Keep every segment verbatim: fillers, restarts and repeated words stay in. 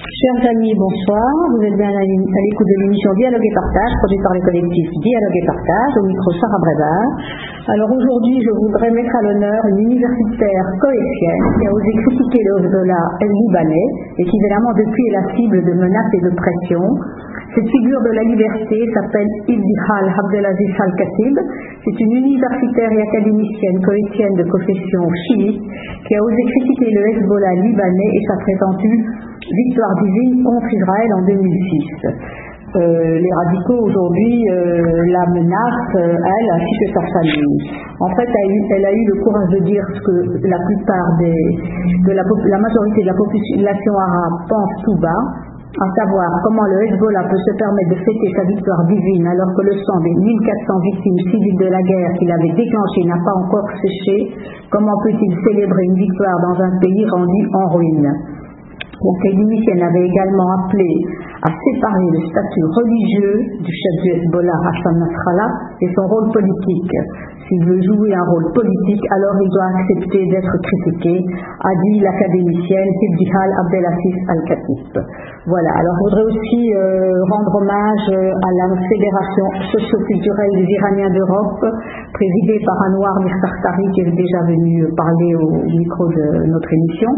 Chers amis, bonsoir. Vous êtes bien à l'écoute de l'émission Dialogue et Partage, produite par le collectif Dialogue et Partage, au micro Sarah Brevard. Alors aujourd'hui, je voudrais mettre à l'honneur une universitaire koweïtienne qui a osé critiquer le Hezbollah libanais et qui évidemment depuis est la cible de menaces et de pressions. Cette figure de la liberté s'appelle Ibtihal Abdelaziz Al-Khatib. C'est une universitaire et académicienne koweïtienne de confession chiite qui a osé critiquer le Hezbollah libanais et sa prétendue victoire divine contre Israël en deux mille six. Euh, les radicaux aujourd'hui euh, la menacent, euh, elle ainsi que sa famille. En fait, elle a, eu, elle a eu le courage de dire ce que la plupart des, de la, la majorité de la population arabe pense tout bas, à savoir comment le Hezbollah peut se permettre de fêter sa victoire divine alors que le sang des mille quatre cents victimes civiles de la guerre qu'il avait déclenchée n'a pas encore séché. Comment peut-il célébrer une victoire dans un pays rendu en ruine? L'académicienne avait également appelé à séparer le statut religieux du chef du Hezbollah, Hassan Nasrallah, et son rôle politique. S'il veut jouer un rôle politique, alors il doit accepter d'être critiqué, a dit l'académicienne Ibtihal Abdelaziz Al-Khatib. Voilà, alors je voudrais aussi euh, rendre hommage à la Fédération socio-culturelle des Iraniens d'Europe, présidée par Anwar Mirsartari, qui est déjà venu parler au micro de notre émission,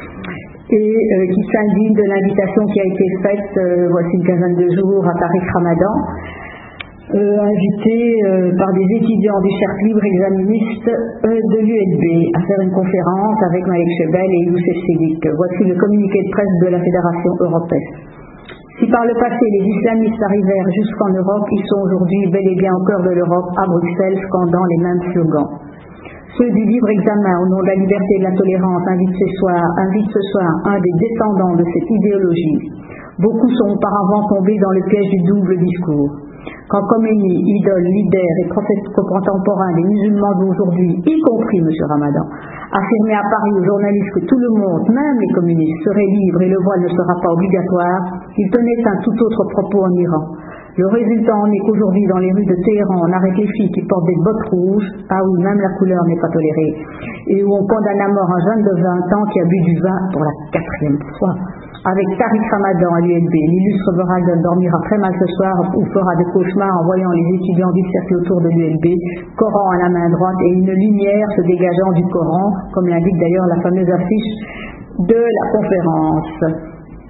et euh, qui s'indigne de l'invitation qui a été faite euh, voici une quinzaine de jours à Tariq Ramadan, euh, invité euh, par des étudiants du cercle libre exaministe euh, de l'U L B à faire une conférence avec Malek Chebel et Youssef Sedik. Voici le communiqué de presse de la Fédération européenne. Si par le passé les islamistes arrivèrent jusqu'en Europe, ils sont aujourd'hui bel et bien au cœur de l'Europe, à Bruxelles, scandant les mêmes slogans. Ceux du libre examen au nom de la liberté et de la tolérance invitent ce soir, invitent ce soir un des descendants de cette idéologie. Beaucoup sont auparavant tombés dans le piège du double discours. Quand Khomeini, idole, leader et professeur contemporain des musulmans d'aujourd'hui, y compris M. Ramadan, affirmait à Paris aux journalistes que tout le monde, même les communistes, serait libre et le voile ne sera pas obligatoire, il tenait un tout autre propos en Iran. Le résultat en est qu'aujourd'hui, dans les rues de Téhéran, on arrête les filles qui portent des bottes rouges, ah oui, même la couleur n'est pas tolérée, et où on condamne à mort un jeune de vingt ans qui a bu du vin pour la quatrième fois. Avec Tariq Ramadan à l'U L B, l'illustre Borag dormira très mal ce soir ou fera des cauchemars en voyant les étudiants du cercle autour de l'U L B, Coran à la main droite et une lumière se dégageant du Coran, comme l'indique d'ailleurs la fameuse affiche de la conférence.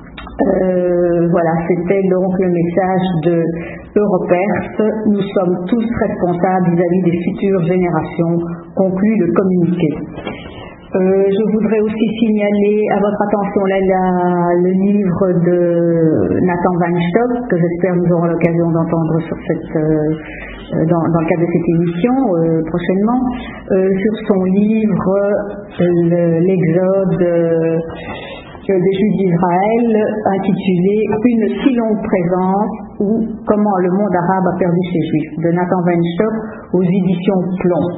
Euh, voilà, c'était donc le message de Europers. Nous sommes tous responsables vis-à-vis des futures générations, conclut le communiqué. Euh, je voudrais aussi signaler à votre attention là, la, le livre de Nathan Weinstock, que j'espère nous aurons l'occasion d'entendre sur cette, euh, dans, dans le cadre de cette émission euh, prochainement, euh, sur son livre euh, L'Exode euh, des Juifs d'Israël, intitulé Une si longue présence ou comment le monde arabe a perdu ses Juifs, de Nathan Weinstock aux éditions Plomb.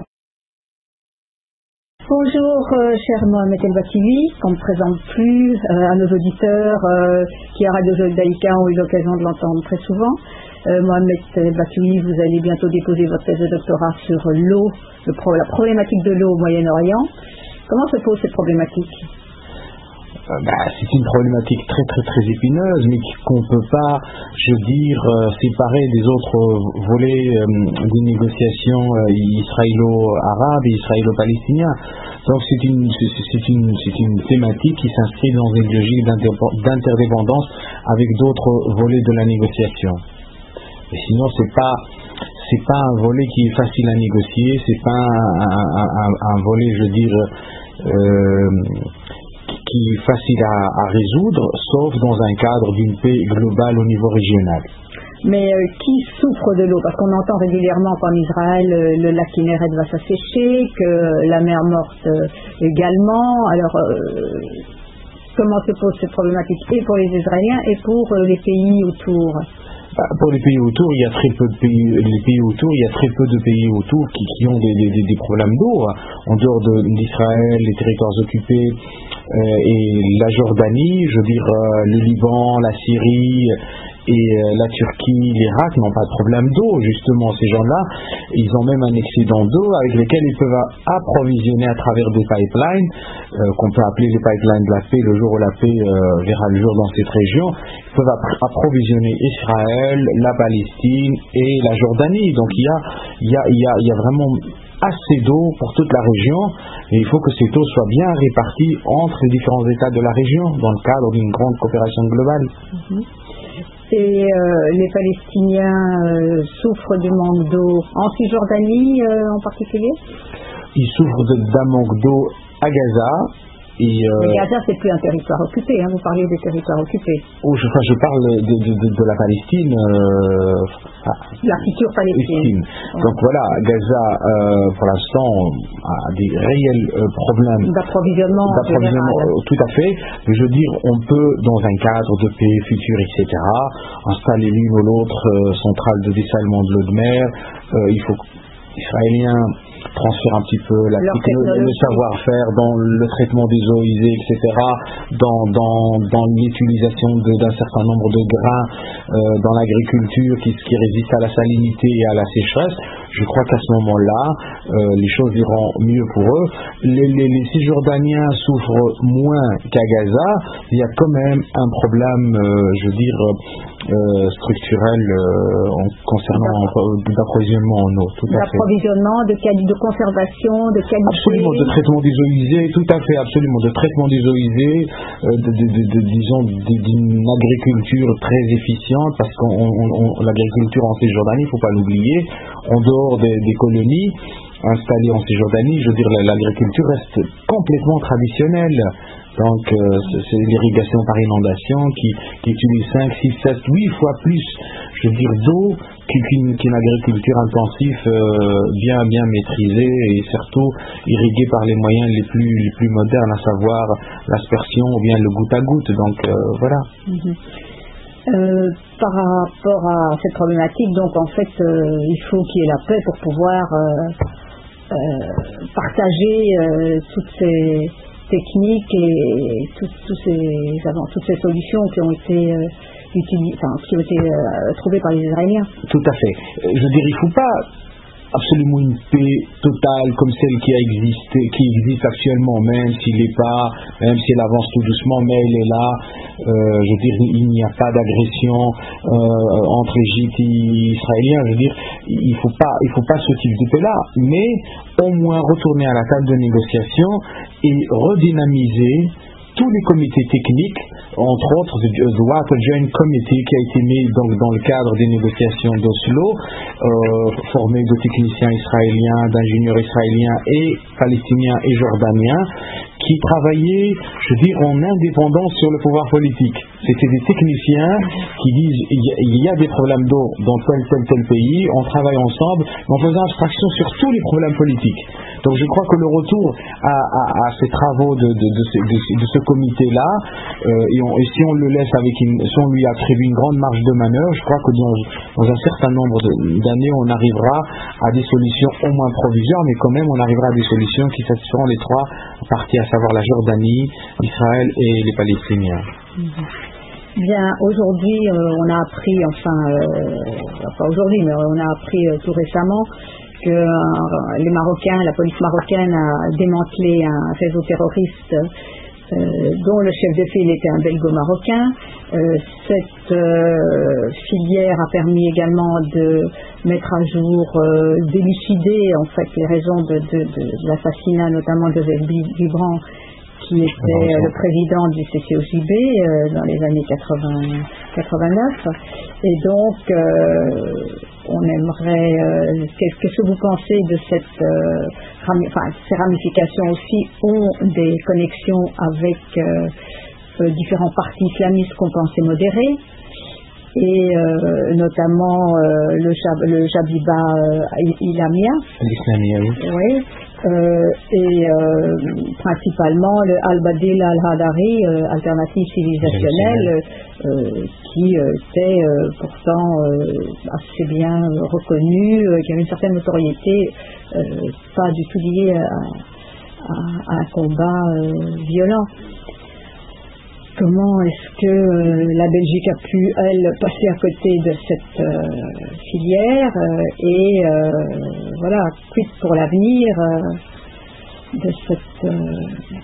Bonjour, euh, cher Mohamed El Batiwi, qu'on ne présente plus euh, à nos auditeurs euh, qui à Radio Joldaïka ont eu l'occasion de l'entendre très souvent. Euh, Mohamed El Batiwi, vous allez bientôt déposer votre thèse de doctorat sur l'eau, le pro, la problématique de l'eau au Moyen-Orient. Comment se pose cette problématique ? Bah, c'est une problématique très très très épineuse, mais qu'on ne peut pas, je veux dire, euh, séparer des autres volets euh, des négociations euh, israélo-arabes et israélo-palestiniens. Donc c'est une, c'est une, c'est une thématique qui s'inscrit dans une logique d'interdépendance avec d'autres volets de la négociation. Et sinon c'est pas, c'est pas un volet qui est facile à négocier, c'est pas un, un, un, un volet, je veux dire, euh, qui est facile à, à résoudre, sauf dans un cadre d'une paix globale au niveau régional. Mais euh, qui souffre de l'eau? Parce qu'on entend régulièrement qu'en Israël, euh, le lac Kinneret va s'assécher, que la mer Morte euh, également. Alors, euh, comment se pose cette problématique et pour les Israéliens et pour euh, les pays autour? Pour les pays autour, il y a très peu de pays, les pays autour, il y a très peu de pays autour qui, qui ont des, des, des problèmes d'eau, en dehors de, d'Israël, les territoires occupés euh, et la Jordanie, je veux dire euh, le Liban, la Syrie et euh, la Turquie, l'Irak n'ont pas de problème d'eau. Justement, ces gens-là, ils ont même un excédent d'eau avec lequel ils peuvent approvisionner à travers des pipelines, euh, qu'on peut appeler les pipelines de la paix, le jour où la paix euh, verra le jour dans cette région. Ils peuvent approvisionner Israël, la Palestine et la Jordanie. Donc il y a, il y a, il y a, il y a vraiment assez d'eau pour toute la région, et il faut que cette eau soit bien répartie entre les différents États de la région dans le cadre d'une grande coopération globale. Mm-hmm. Et euh, les Palestiniens euh, souffrent du manque d'eau en Cisjordanie euh, en particulier? Ils souffrent d'un manque d'eau à Gaza. Et euh, Mais Gaza, c'est plus un territoire occupé, hein, vous parlez des territoires occupés. Oh, je, enfin, je parle de, de, de, de la Palestine. Euh, ah, la future Palestine. Ouais. Donc voilà, Gaza, euh, pour l'instant, a des réels euh, problèmes d'approvisionnement. D'approvisionnement, euh, tout à fait. Mais je veux dire, on peut, dans un cadre de paix future, et cetera, installer l'une ou l'autre euh, centrale de dessalement de l'eau de mer. Euh, il faut Israéliens transfèrent un petit peu la technologie, le savoir-faire dans le traitement des eaux usées, et cetera, dans, dans, dans l'utilisation d'un certain nombre de grains euh, dans l'agriculture qui, qui résistent à la salinité et à la sécheresse. Je crois qu'à ce moment-là, euh, les choses iront mieux pour eux. Les, les, les Cisjordaniens souffrent moins qu'à Gaza. Il y a quand même un problème, euh, je veux dire, euh, structurel euh, en, concernant l'approvisionnement en eau. Tout à fait. L'approvisionnement, de, de conservation, de qualité. Absolument, de traitement des eaux usées, tout à fait, absolument, de traitement des eaux usées, euh, de, de, de, de, disons, d'une agriculture très efficiente, parce que l'agriculture en Cisjordanie, il ne faut pas l'oublier, en dehors des, des colonies installées en Cisjordanie, je veux dire, l'agriculture reste complètement traditionnelle. Donc euh, c'est l'irrigation par inondation qui, qui utilise cinq, six, sept, huit fois plus, je veux dire, d'eau qu'une qu'une agriculture intensive euh, bien bien maîtrisée et surtout irriguée par les moyens les plus les plus modernes, à savoir l'aspersion ou bien le goutte à goutte. Donc euh, voilà. Mm-hmm. Euh, par rapport à cette problématique, donc en fait euh, il faut qu'il y ait la paix pour pouvoir euh, euh, partager euh, toutes ces techniques et tout, tout ces, avant, toutes ces solutions qui ont été euh, utilisées, enfin, qui ont été euh, trouvées par les Israéliens. Tout à fait. Je veux dire, il ne faut pas absolument une paix totale comme celle qui a existé, qui existe actuellement, même s'il n'est pas, même si elle avance tout doucement, mais elle est là. Euh, je veux dire, il n'y a pas d'agression euh, entre Égypte et Israéliens. Je veux dire, il faut pas, il faut pas ce type de paix-là, mais au moins retourner à la table de négociation et redynamiser tous les comités techniques, entre autres The Water Joint Committee qui a été mis donc dans le cadre des négociations d'Oslo, euh, formé de techniciens israéliens, d'ingénieurs israéliens et palestiniens et jordaniens, qui travaillaient, je veux dire, en indépendance sur le pouvoir politique. C'était des techniciens qui disent il y a des problèmes d'eau dans tel, tel, tel pays, on travaille ensemble, mais en faisant abstraction sur tous les problèmes politiques. Donc je crois que le retour à, à, à ces travaux de, de, de, ce, de, de ce comité-là, euh, et, on, et si on le laisse avec une, si on lui attribue une grande marge de manœuvre, je crois que dans, dans un certain nombre d'années, on arrivera à des solutions au moins provisoires, mais quand même on arrivera à des solutions qui satisferont les trois parties, à savoir la Jordanie, Israël et les Palestiniens. Mm-hmm. Bien, aujourd'hui, euh, on a appris, enfin, euh, pas aujourd'hui, mais on a appris euh, tout récemment que euh, les Marocains, la police marocaine a démantelé un réseau terroriste euh, dont le chef de file était un belgo-marocain. Euh, cette euh, filière a permis également de mettre à jour, euh, d'élucider en fait les raisons de, de, de, de l'assassinat notamment de Vibrant, qui était euh, le président du C C O J B euh, dans les années quatre-vingts, quatre-vingt-neuf. Et donc, euh, on aimerait... Euh, qu'est-ce, qu'est-ce que vous pensez de cette... Euh, rami, enfin, ces ramifications aussi ont des connexions avec euh, euh, différents partis islamistes qu'on pensait modérés, et euh, notamment euh, le, Jab, le Jabiba euh, Ilamia. L'Islamia, oui. Oui. Euh, et euh, principalement le Al-Badil Al-Hadari, euh, alternative civilisationnelle, euh, qui euh, était euh, pourtant euh, assez bien reconnue, euh, qui avait une certaine notoriété, euh, pas du tout liée à, à, à un combat euh, violent. comment est-ce que euh, la Belgique a pu, elle, passer à côté de cette euh, filière euh, et euh, voilà, quid pour l'avenir euh, de cette euh,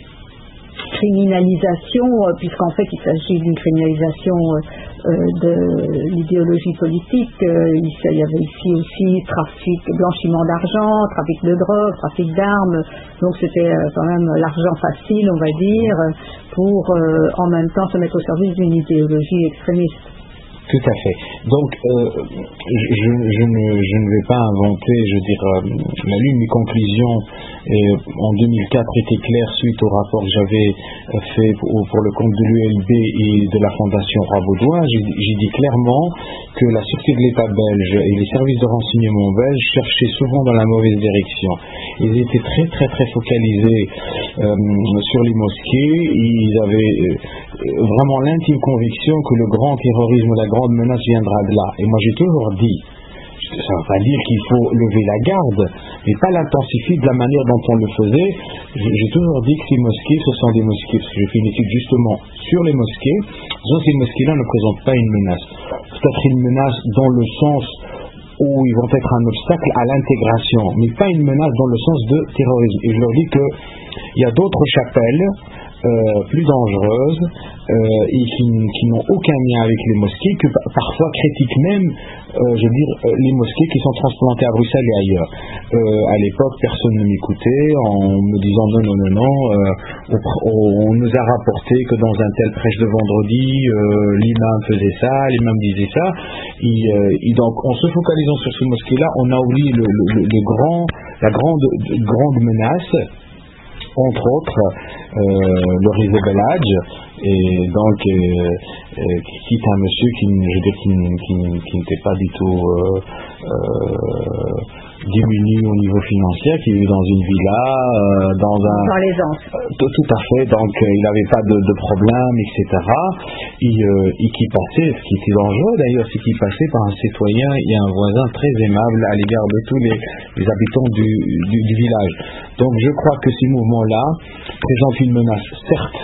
criminalisation, euh, puisqu'en fait il s'agit d'une criminalisation euh, de l'idéologie politique. Euh, il, il y avait ici aussi trafic, blanchiment d'argent, trafic de drogue, trafic d'armes, donc c'était euh, quand même l'argent facile, on va dire, pour euh, en même temps se mettre au service d'une idéologie extrémiste. Tout à fait. Donc, euh, je, je, ne, je ne vais pas inventer, je veux dire, euh, la l'une des conclusions euh, en deux mille quatre était claire suite au rapport que j'avais fait pour, pour le compte de l'U L B et de la Fondation Roi-Baudouin. J'ai, j'ai dit clairement que la sûreté de l'État belge et les services de renseignement belges cherchaient souvent dans la mauvaise direction. Ils étaient très très très focalisés euh, sur les mosquées. Ils avaient euh, vraiment l'intime conviction que le grand terrorisme, la grande menace viendra de là. Et moi j'ai toujours dit, ça ne veut pas dire qu'il faut lever la garde, mais pas l'intensifier de la manière dont on le faisait. J'ai toujours dit que ces mosquées, ce sont des mosquées, parce que j'ai fait une étude justement sur les mosquées. Donc ces mosquées-là ne présentent pas une menace. Peut-être une menace dans le sens où ils vont être un obstacle à l'intégration, mais pas une menace dans le sens de terrorisme. Et je leur dis qu'il y a d'autres chapelles Euh, plus dangereuses euh, et qui, qui n'ont aucun lien avec les mosquées, que pa- parfois critiquent même euh, je veux dire, euh, les mosquées qui sont transplantées à Bruxelles et ailleurs. Euh, à l'époque, personne ne m'écoutait en me disant non, non, non, non, euh, on, on nous a rapporté que dans un tel prêche de vendredi, euh, l'imam faisait ça, l'imam disait ça, et, euh, et donc en se focalisant sur ces mosquées-là, on a oublié le, le, le grand, la grande, grande menace, entre autres euh, le réseau Belage, et donc euh, euh, qui est un monsieur qui, je dis, qui, qui, qui n'était pas du tout euh, euh, diminué au niveau financier, qui vivait dans une villa, euh, dans un dans les Anses. Euh, tout, tout à fait, donc euh, il n'avait pas de, de problème, et cetera. Et, euh, et qui passait, ce qui était dangereux d'ailleurs, c'est qu'il passait par un citoyen et un voisin très aimable à l'égard de tous les, les habitants du, du, du village. Donc je crois que ces mouvements-là présentent une menace, certes,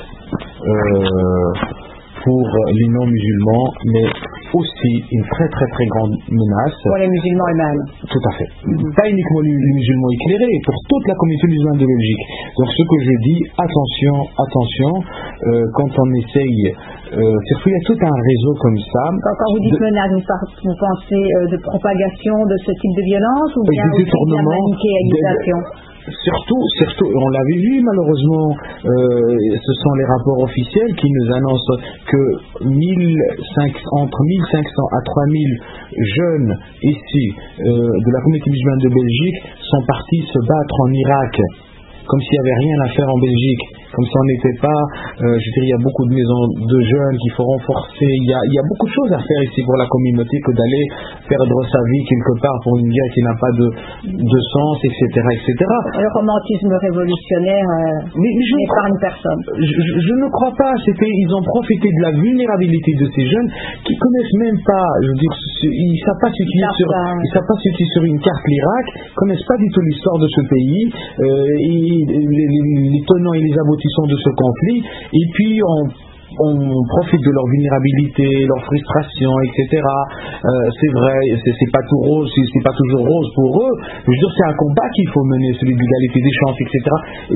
euh, pour les non-musulmans, mais aussi une très très très grande menace pour les musulmans eux-mêmes. Tout à fait. Mm-hmm. Pas uniquement les, les musulmans éclairés, pour toute la communauté musulmane de Belgique. Donc ce que je dis, attention, attention, euh, quand on essaye, euh, surtout il y a tout un réseau comme ça. Quand, quand vous dites de, menace, vous, par, vous pensez euh, de propagation de ce type de violence ou bien des détournements, de manichéisation? Surtout, surtout, on l'avait vu malheureusement, euh, ce sont les rapports officiels qui nous annoncent que mille cinq cents, entre mille cinq cents à trois mille jeunes ici euh, de la communauté musulmane de Belgique sont partis se battre en Irak, comme s'il n'y avait rien à faire en Belgique, comme si on n'était pas, euh, je dirais, il y a beaucoup de maisons de jeunes qu'il faut renforcer, il y a, il y a beaucoup de choses à faire ici pour la communauté que d'aller perdre sa vie quelque part pour une guerre qui n'a pas de, de sens, et cetera, et cetera. Le romantisme révolutionnaire euh, mais, mais n'épargne personne. Je, je, je ne crois pas, c'était, ils ont profité de la vulnérabilité de ces jeunes qui connaissent même pas, je veux dire, ils ne savent pas ce qui est sur, ils savent pas ce qui est sur une carte l'Irak, connaissent pas du tout l'histoire de ce pays, euh, et les, les, les tenants et les aboutissants de ce conflit, et puis on on profite de leur vulnérabilité, leur frustration, et cetera. Euh, c'est vrai, c'est, c'est pas tout rose, c'est, c'est pas toujours rose pour eux. Je veux dire, c'est un combat qu'il faut mener, celui de l'égalité des chances, et cetera.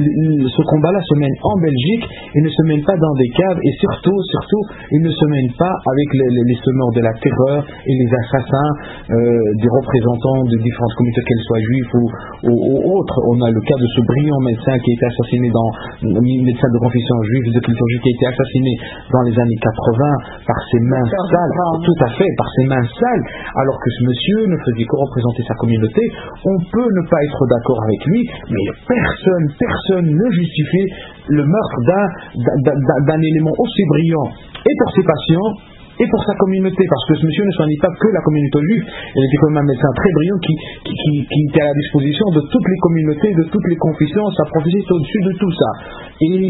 Ce combat-là se mène en Belgique, il ne se mène pas dans des caves, et surtout, surtout, il ne se mène pas avec les, les, les semeurs de la terreur et les assassins euh, des représentants de différentes communautés, qu'elles soient juifs ou, ou, ou autres. On a le cas de ce brillant médecin qui a été assassiné dans, médecin de confession juive, de culture juive, qui a été assassiné dans les années quatre-vingts par ses mains sales, tout à fait, par ses mains sales, alors que ce monsieur ne faisait que représenter sa communauté. On peut ne pas être d'accord avec lui, mais personne, personne ne justifie le meurtre d'un, d'un, d'un, d'un élément aussi brillant, et pour ses patients, et pour sa communauté, parce que ce monsieur ne soignait pas que la communauté juive, il était quand même un médecin très brillant qui, qui, qui, qui était à la disposition de toutes les communautés, de toutes les confessions. Sa prophétie est au-dessus de tout ça. Et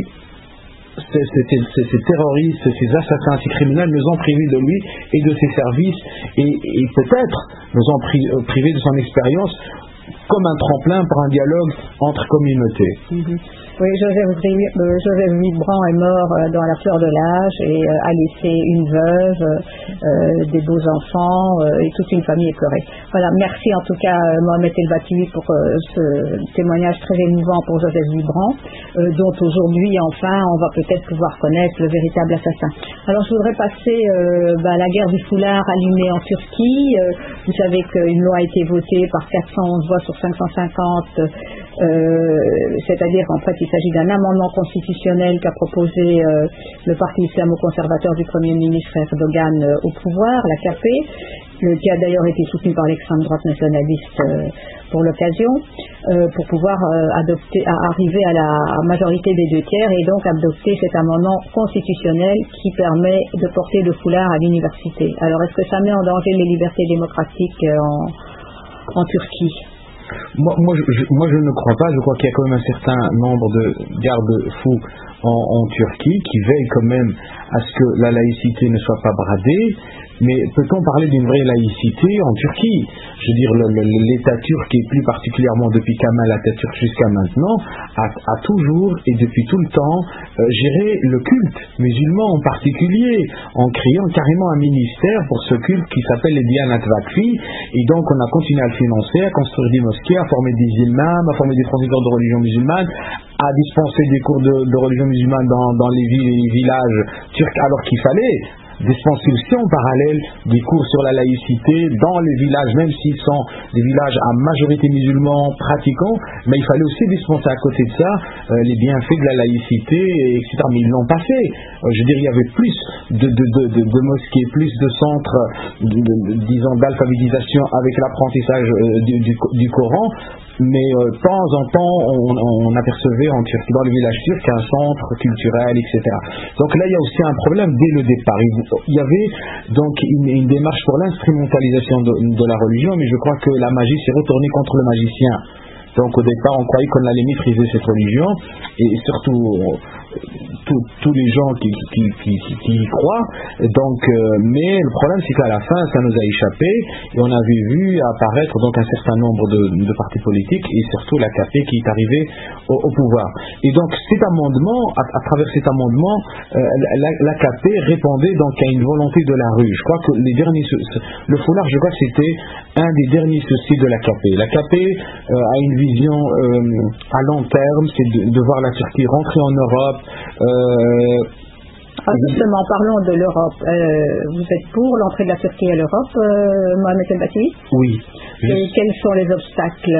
Ces, ces, ces, ces terroristes, ces assassins, ces criminels nous ont privés de lui et de ses services, et, et peut-être nous ont pri, euh, privés de son expérience comme un tremplin pour un dialogue entre communautés. Mm-hmm. Oui, Joseph, euh, Joseph Villebrand est mort euh, dans la fleur de l'âge et euh, a laissé une veuve, euh, des beaux enfants euh, et toute une famille éplorée. Voilà, merci en tout cas euh, Mohamed El-Batoui pour euh, ce témoignage très émouvant pour Joseph Villebrand, euh, dont aujourd'hui enfin on va peut-être pouvoir connaître le véritable assassin. Alors je voudrais passer euh, bah, à la guerre du foulard allumée en Turquie. Euh, vous savez qu'une loi a été votée par quatre cent onze voix sur cinq cent cinquante, euh, c'est-à-dire qu'en fait il s'agit d'un amendement constitutionnel qu'a proposé euh, le parti islamo-conservateur du Premier ministre Erdogan euh, au pouvoir, la K P, euh, qui a d'ailleurs été soutenu par l'extrême droite nationaliste euh, pour l'occasion, euh, pour pouvoir euh, adopter, à arriver à la majorité des deux tiers et donc adopter cet amendement constitutionnel qui permet de porter le foulard à l'université. Alors est-ce que ça met en danger les libertés démocratiques euh, en, en Turquie ? Moi, moi, je, moi je ne crois pas, je crois qu'il y a quand même un certain nombre de garde-fous en, en Turquie qui veillent quand même à ce que la laïcité ne soit pas bradée. Mais peut-on parler d'une vraie laïcité en Turquie? Je veux dire, le, le, l'État turc, et plus particulièrement depuis Kemal Atatürk jusqu'à maintenant, a, a toujours et depuis tout le temps euh, géré le culte musulman en particulier, en créant carrément un ministère pour ce culte qui s'appelle les Diyanat Vakfi. Et donc on a continué à le financer, à construire des mosquées, à former des imams, à former des professeurs de religion musulmane, à dispenser des cours de, de religion musulmane dans, dans les villes et les villages turcs, alors qu'il fallait dispenser aussi en parallèle des cours sur la laïcité dans les villages, même s'ils sont des villages à majorité musulmans pratiquants, mais il fallait aussi dispenser à côté de ça euh, les bienfaits de la laïcité, et cetera. Mais ils l'ont pas fait. Euh, je veux dire, il y avait plus de, de, de, de, de mosquées, plus de centres, de, de, de, disons, d'alphabétisation avec l'apprentissage euh, du, du, du Coran. Mais euh, de temps en temps, on, on apercevait en Turquie, dans le village turc, un centre culturel, et cetera. Donc là, il y a aussi un problème dès le départ. Il y avait donc une, une démarche pour l'instrumentalisation de, de la religion, mais je crois que la magie s'est retournée contre le magicien. Donc au départ, on croyait qu'on allait maîtriser cette religion, et surtout tous les gens qui, qui, qui, qui, qui y croient. Donc, euh, mais le problème, c'est qu'à la fin, ça nous a échappé, et on avait vu apparaître donc un certain nombre de, de partis politiques, et surtout la K P qui est arrivée au, au pouvoir. Et donc cet amendement, à, à travers cet amendement, euh, la, la K P répondait donc à une volonté de la rue. Je crois que les derniers, le foulard, je crois que c'était un des derniers soucis de la K P. La K P euh, a une vision euh, à long terme, c'est de, de voir la Turquie rentrer en Europe. Euh, ah, justement, parlons de l'Europe. Euh, vous êtes pour l'entrée de la Turquie à l'Europe, euh, Mohamed El-Batoui? Oui. Et je... quels sont les obstacles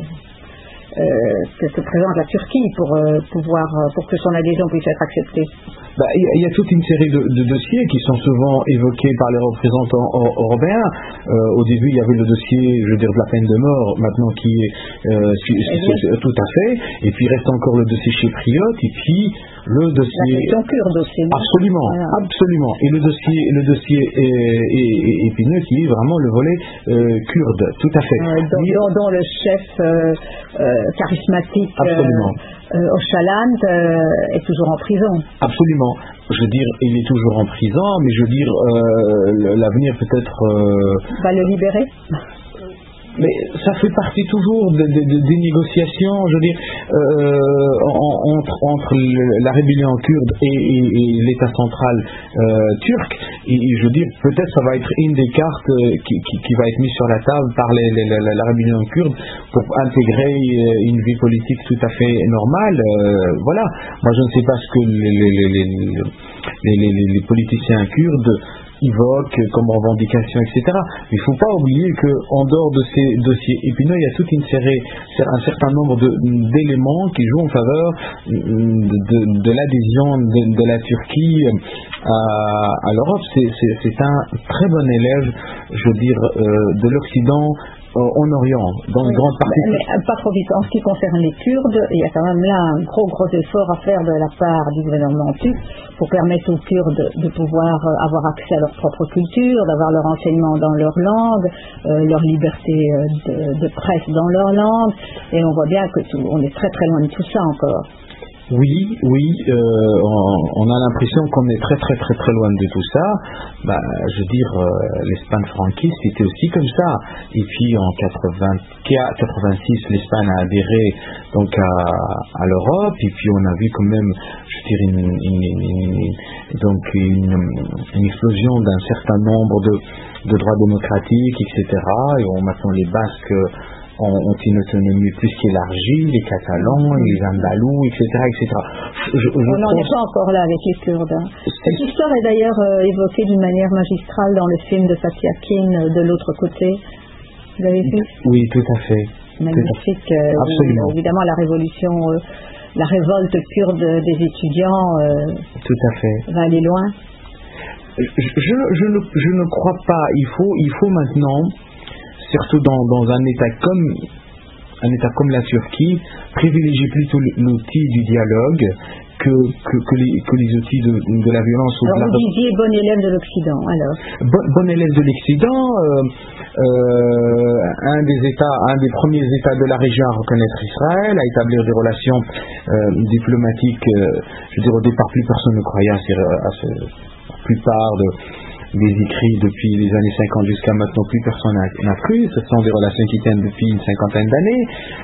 euh, que se présente la Turquie pour euh, pouvoir, pour que son adhésion puisse être acceptée? Bah, il, y a, il y a toute une série de, de dossiers qui sont souvent évoqués par les représentants européens. Euh, au début, il y avait le dossier, je veux dire, de la peine de mort, maintenant qui est euh, su, su, su, tout à fait. Et puis il reste encore le dossier chypriote, et puis le dossier. La question kurde aussi. Absolument, voilà. absolument. Et le dossier, le dossier est, est, est épineux, qui est vraiment le volet euh, kurde, tout à fait. Euh, dont, dont, dont le chef euh, euh, charismatique. Absolument. Euh, Euh, Öcalan euh, est toujours en prison. Absolument. Je veux dire, il est toujours en prison, mais je veux dire, euh, l'avenir peut-être... Euh... va le libérer. Mais ça fait partie toujours de, de, de, des négociations, je veux dire, euh, en, entre, entre le, la rébellion kurde et, et, et l'État central euh, turc. Et, et je veux dire, peut-être ça va être une des cartes qui, qui, qui va être mise sur la table par les, les, la, la rébellion kurde pour intégrer une vie politique tout à fait normale. Euh, voilà. Moi, je ne sais pas ce que les, les, les, les, les, les, les politiciens kurdes évoque comme revendication, et cetera. Il ne faut pas oublier qu'en dehors de ces dossiers épineux, il y a toute une série, un certain nombre de, d'éléments qui jouent en faveur de, de, de l'adhésion de, de la Turquie à, à l'Europe. C'est, c'est, c'est un très bon élève, je veux dire, euh, de l'Occident en Orient, dans une grande partie. Mais, mais pas trop vite. En ce qui concerne les Kurdes, il y a quand même là un gros gros effort à faire de la part du gouvernement turc pour permettre aux Kurdes de pouvoir avoir accès à leur propre culture, d'avoir leur enseignement dans leur langue, euh, leur liberté de, de presse dans leur langue. Et on voit bien que tout, on est très très loin de tout ça encore. Oui, oui, euh, on, on a l'impression qu'on est très très très très loin de tout ça. Bah, je veux dire, euh, l'Espagne franquiste était aussi comme ça. Et puis en quatre-vingt-quatre, quatre-vingt-six, l'Espagne a adhéré donc à, à l'Europe. Et puis on a vu quand même, je veux dire, une, une, une, une, donc une, une explosion d'un certain nombre de, de droits démocratiques, et cetera. Et on, maintenant les Basques ont une autonomie plus qu'élargie, les Catalans, les Andalous, et cetera et cetera. Je, je on n'en pense... est pas encore là avec les Kurdes. Hein. Cette histoire est d'ailleurs euh, évoquée d'une manière magistrale dans le film de Fatih Akin, euh, De l'autre côté. Vous avez vu? Oui, tout à fait. Magnifique. Euh, Absolument. Où, évidemment, la révolution, euh, la révolte kurde des étudiants euh, tout à fait. va aller loin. Je, je, je, ne, je ne crois pas. Il faut, il faut maintenant, surtout dans, dans un État comme un État comme la Turquie, privilégier plutôt l'outil du dialogue que, que, que, les, que les outils de, de la violence. Ou alors de la... vous disiez bon élève de l'Occident, alors bon, bon élève de l'Occident, euh, euh, un des États, un des premiers États de la région à reconnaître Israël, à établir des relations euh, diplomatiques. Euh, je veux dire, au départ, plus personne ne croyait à, ces, à ce, la plupart de des écrits depuis les années cinquante jusqu'à maintenant, plus personne n'a cru. Ce sont des relations qui tiennent depuis une cinquantaine d'années,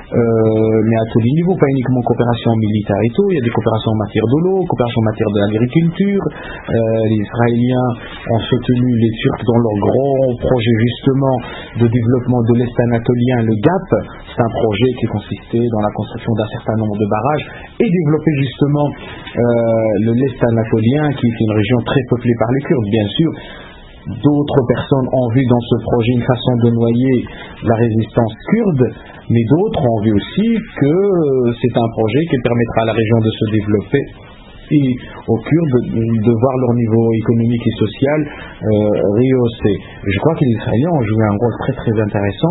euh, mais à tous les niveaux, pas uniquement coopération militaire et tout. Il y a des coopérations en matière de l'eau, coopération en matière de l'agriculture. Euh, les Israéliens ont soutenu les Turcs dans leur gros projet justement de développement de l'Est anatolien, le GAP. C'est un projet qui consistait dans la construction d'un certain nombre de barrages et développer justement euh, le l'Est anatolien, qui est une région très peuplée par les Kurdes, bien sûr. D'autres personnes ont vu dans ce projet une façon de noyer la résistance kurde, mais d'autres ont vu aussi que c'est un projet qui permettra à la région de se développer et aux Kurdes de, de voir leur niveau économique et social euh, rehaussé. Et je crois que les Israéliens ont joué un rôle très très intéressant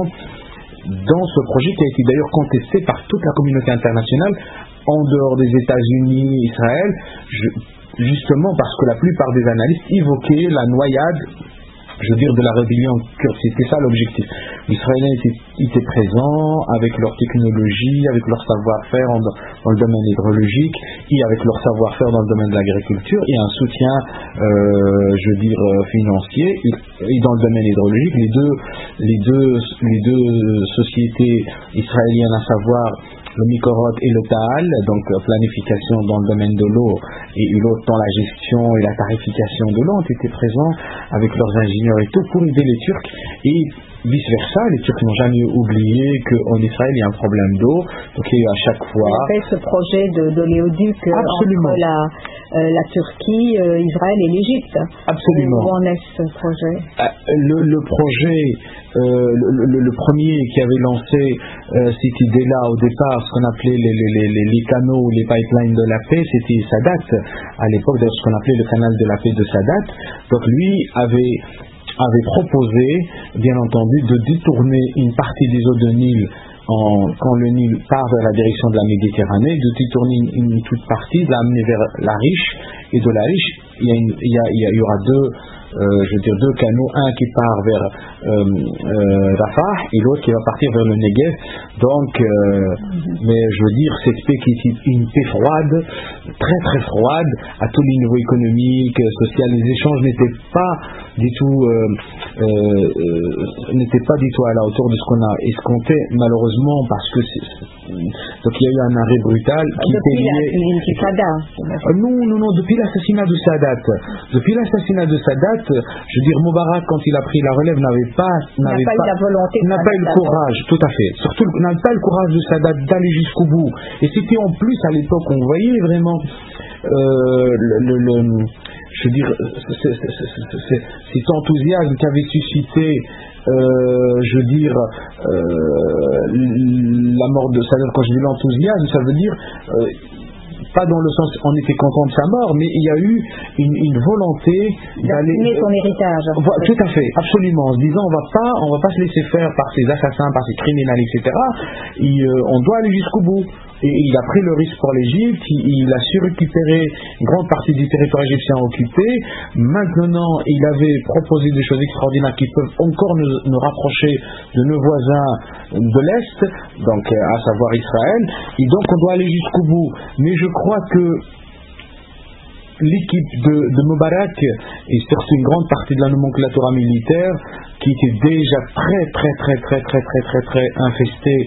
dans ce projet qui a été d'ailleurs contesté par toute la communauté internationale en dehors des États-Unis, Israël. Je, justement parce que la plupart des analystes évoquaient la noyade, je veux dire, de la rébellion kurde. C'était ça l'objectif. Les Israéliens étaient, étaient présents avec leur technologie, avec leur savoir-faire en, dans le domaine hydrologique et avec leur savoir-faire dans le domaine de l'agriculture et un soutien, euh, je veux dire, financier. Et, et dans le domaine hydrologique, les deux, les deux, les deux sociétés israéliennes, à savoir le Mikorot et le Tahal, donc planification dans le domaine de l'eau et l'autre dans la gestion et la tarification de l'eau, ont été présents avec leurs ingénieurs et tout pour aider les Turcs. Et vice versa, les Turcs n'ont jamais oublié qu'en Israël il y a un problème d'eau, donc il y a eu à chaque fois... Il y avait ce projet de, d'oléoduc entre la, euh, la Turquie, euh, Israël et l'Égypte. Absolument. Où en est ce projet? euh, le, le projet, euh, le, le, le premier qui avait lancé euh, cette idée-là au départ, ce qu'on appelait les, les, les, les canaux ou les pipelines de la paix, c'était Sadat, à l'époque de ce qu'on appelait le canal de la paix de Sadat. Donc lui avait... avait proposé, bien entendu, de détourner une partie des eaux de Nil en, quand le Nil part vers la direction de la Méditerranée, de détourner une, une toute partie, de l'amener vers la Riche, et de la Riche, il y, a une, il y, a, il y, a, il y aura deux, euh, je veux dire, deux canaux, un qui part vers euh, euh, Rafah et l'autre qui va partir vers le Negev. Donc, euh, mm-hmm. mais je veux dire, cette paix qui est une paix froide, très très froide, à tous les niveaux économiques, sociaux, les échanges n'étaient pas du tout, euh, euh, euh, n'étaient pas du tout à la hauteur de ce qu'on a escompté, malheureusement, parce que c'est, donc il y a eu un arrêt brutal qui depuis était lié. La, euh, non, non, non, depuis l'assassinat de Sadat. Depuis l'assassinat de Sadat, je veux dire, Moubarak, quand il a pris la relève, n'avait pas, n'avait n'a pas, pas, eu la volonté, n'a pas eu le courage, tout à fait. Surtout, n'avait pas le courage de Sadat d'aller jusqu'au bout. Et c'était en plus à l'époque, on voyait vraiment euh, le, le, le, je veux dire, c'est, c'est, c'est, c'est, cet enthousiasme qu'avait suscité, euh, je veux dire, euh, la mort de Sadat. Quand je dis l'enthousiasme, ça veut dire euh, pas dans le sens on était content de sa mort, mais il y a eu une, une volonté d'aller d'assumer son héritage. Tout à fait, absolument, en se disant on va pas, on va pas se laisser faire par ces assassins, par ces criminels, et cetera. Et, euh, on doit aller jusqu'au bout. et il a pris le risque pour l'Égypte, il, il a su récupérer une grande partie du territoire égyptien occupé. Maintenant, il avait proposé des choses extraordinaires qui peuvent encore nous, nous rapprocher de nos voisins de l'Est, donc à savoir Israël, et donc on doit aller jusqu'au bout. Mais je crois que l'équipe de, de Moubarak, et surtout une grande partie de la nomenclature militaire, qui était déjà très très très très très très très très infestée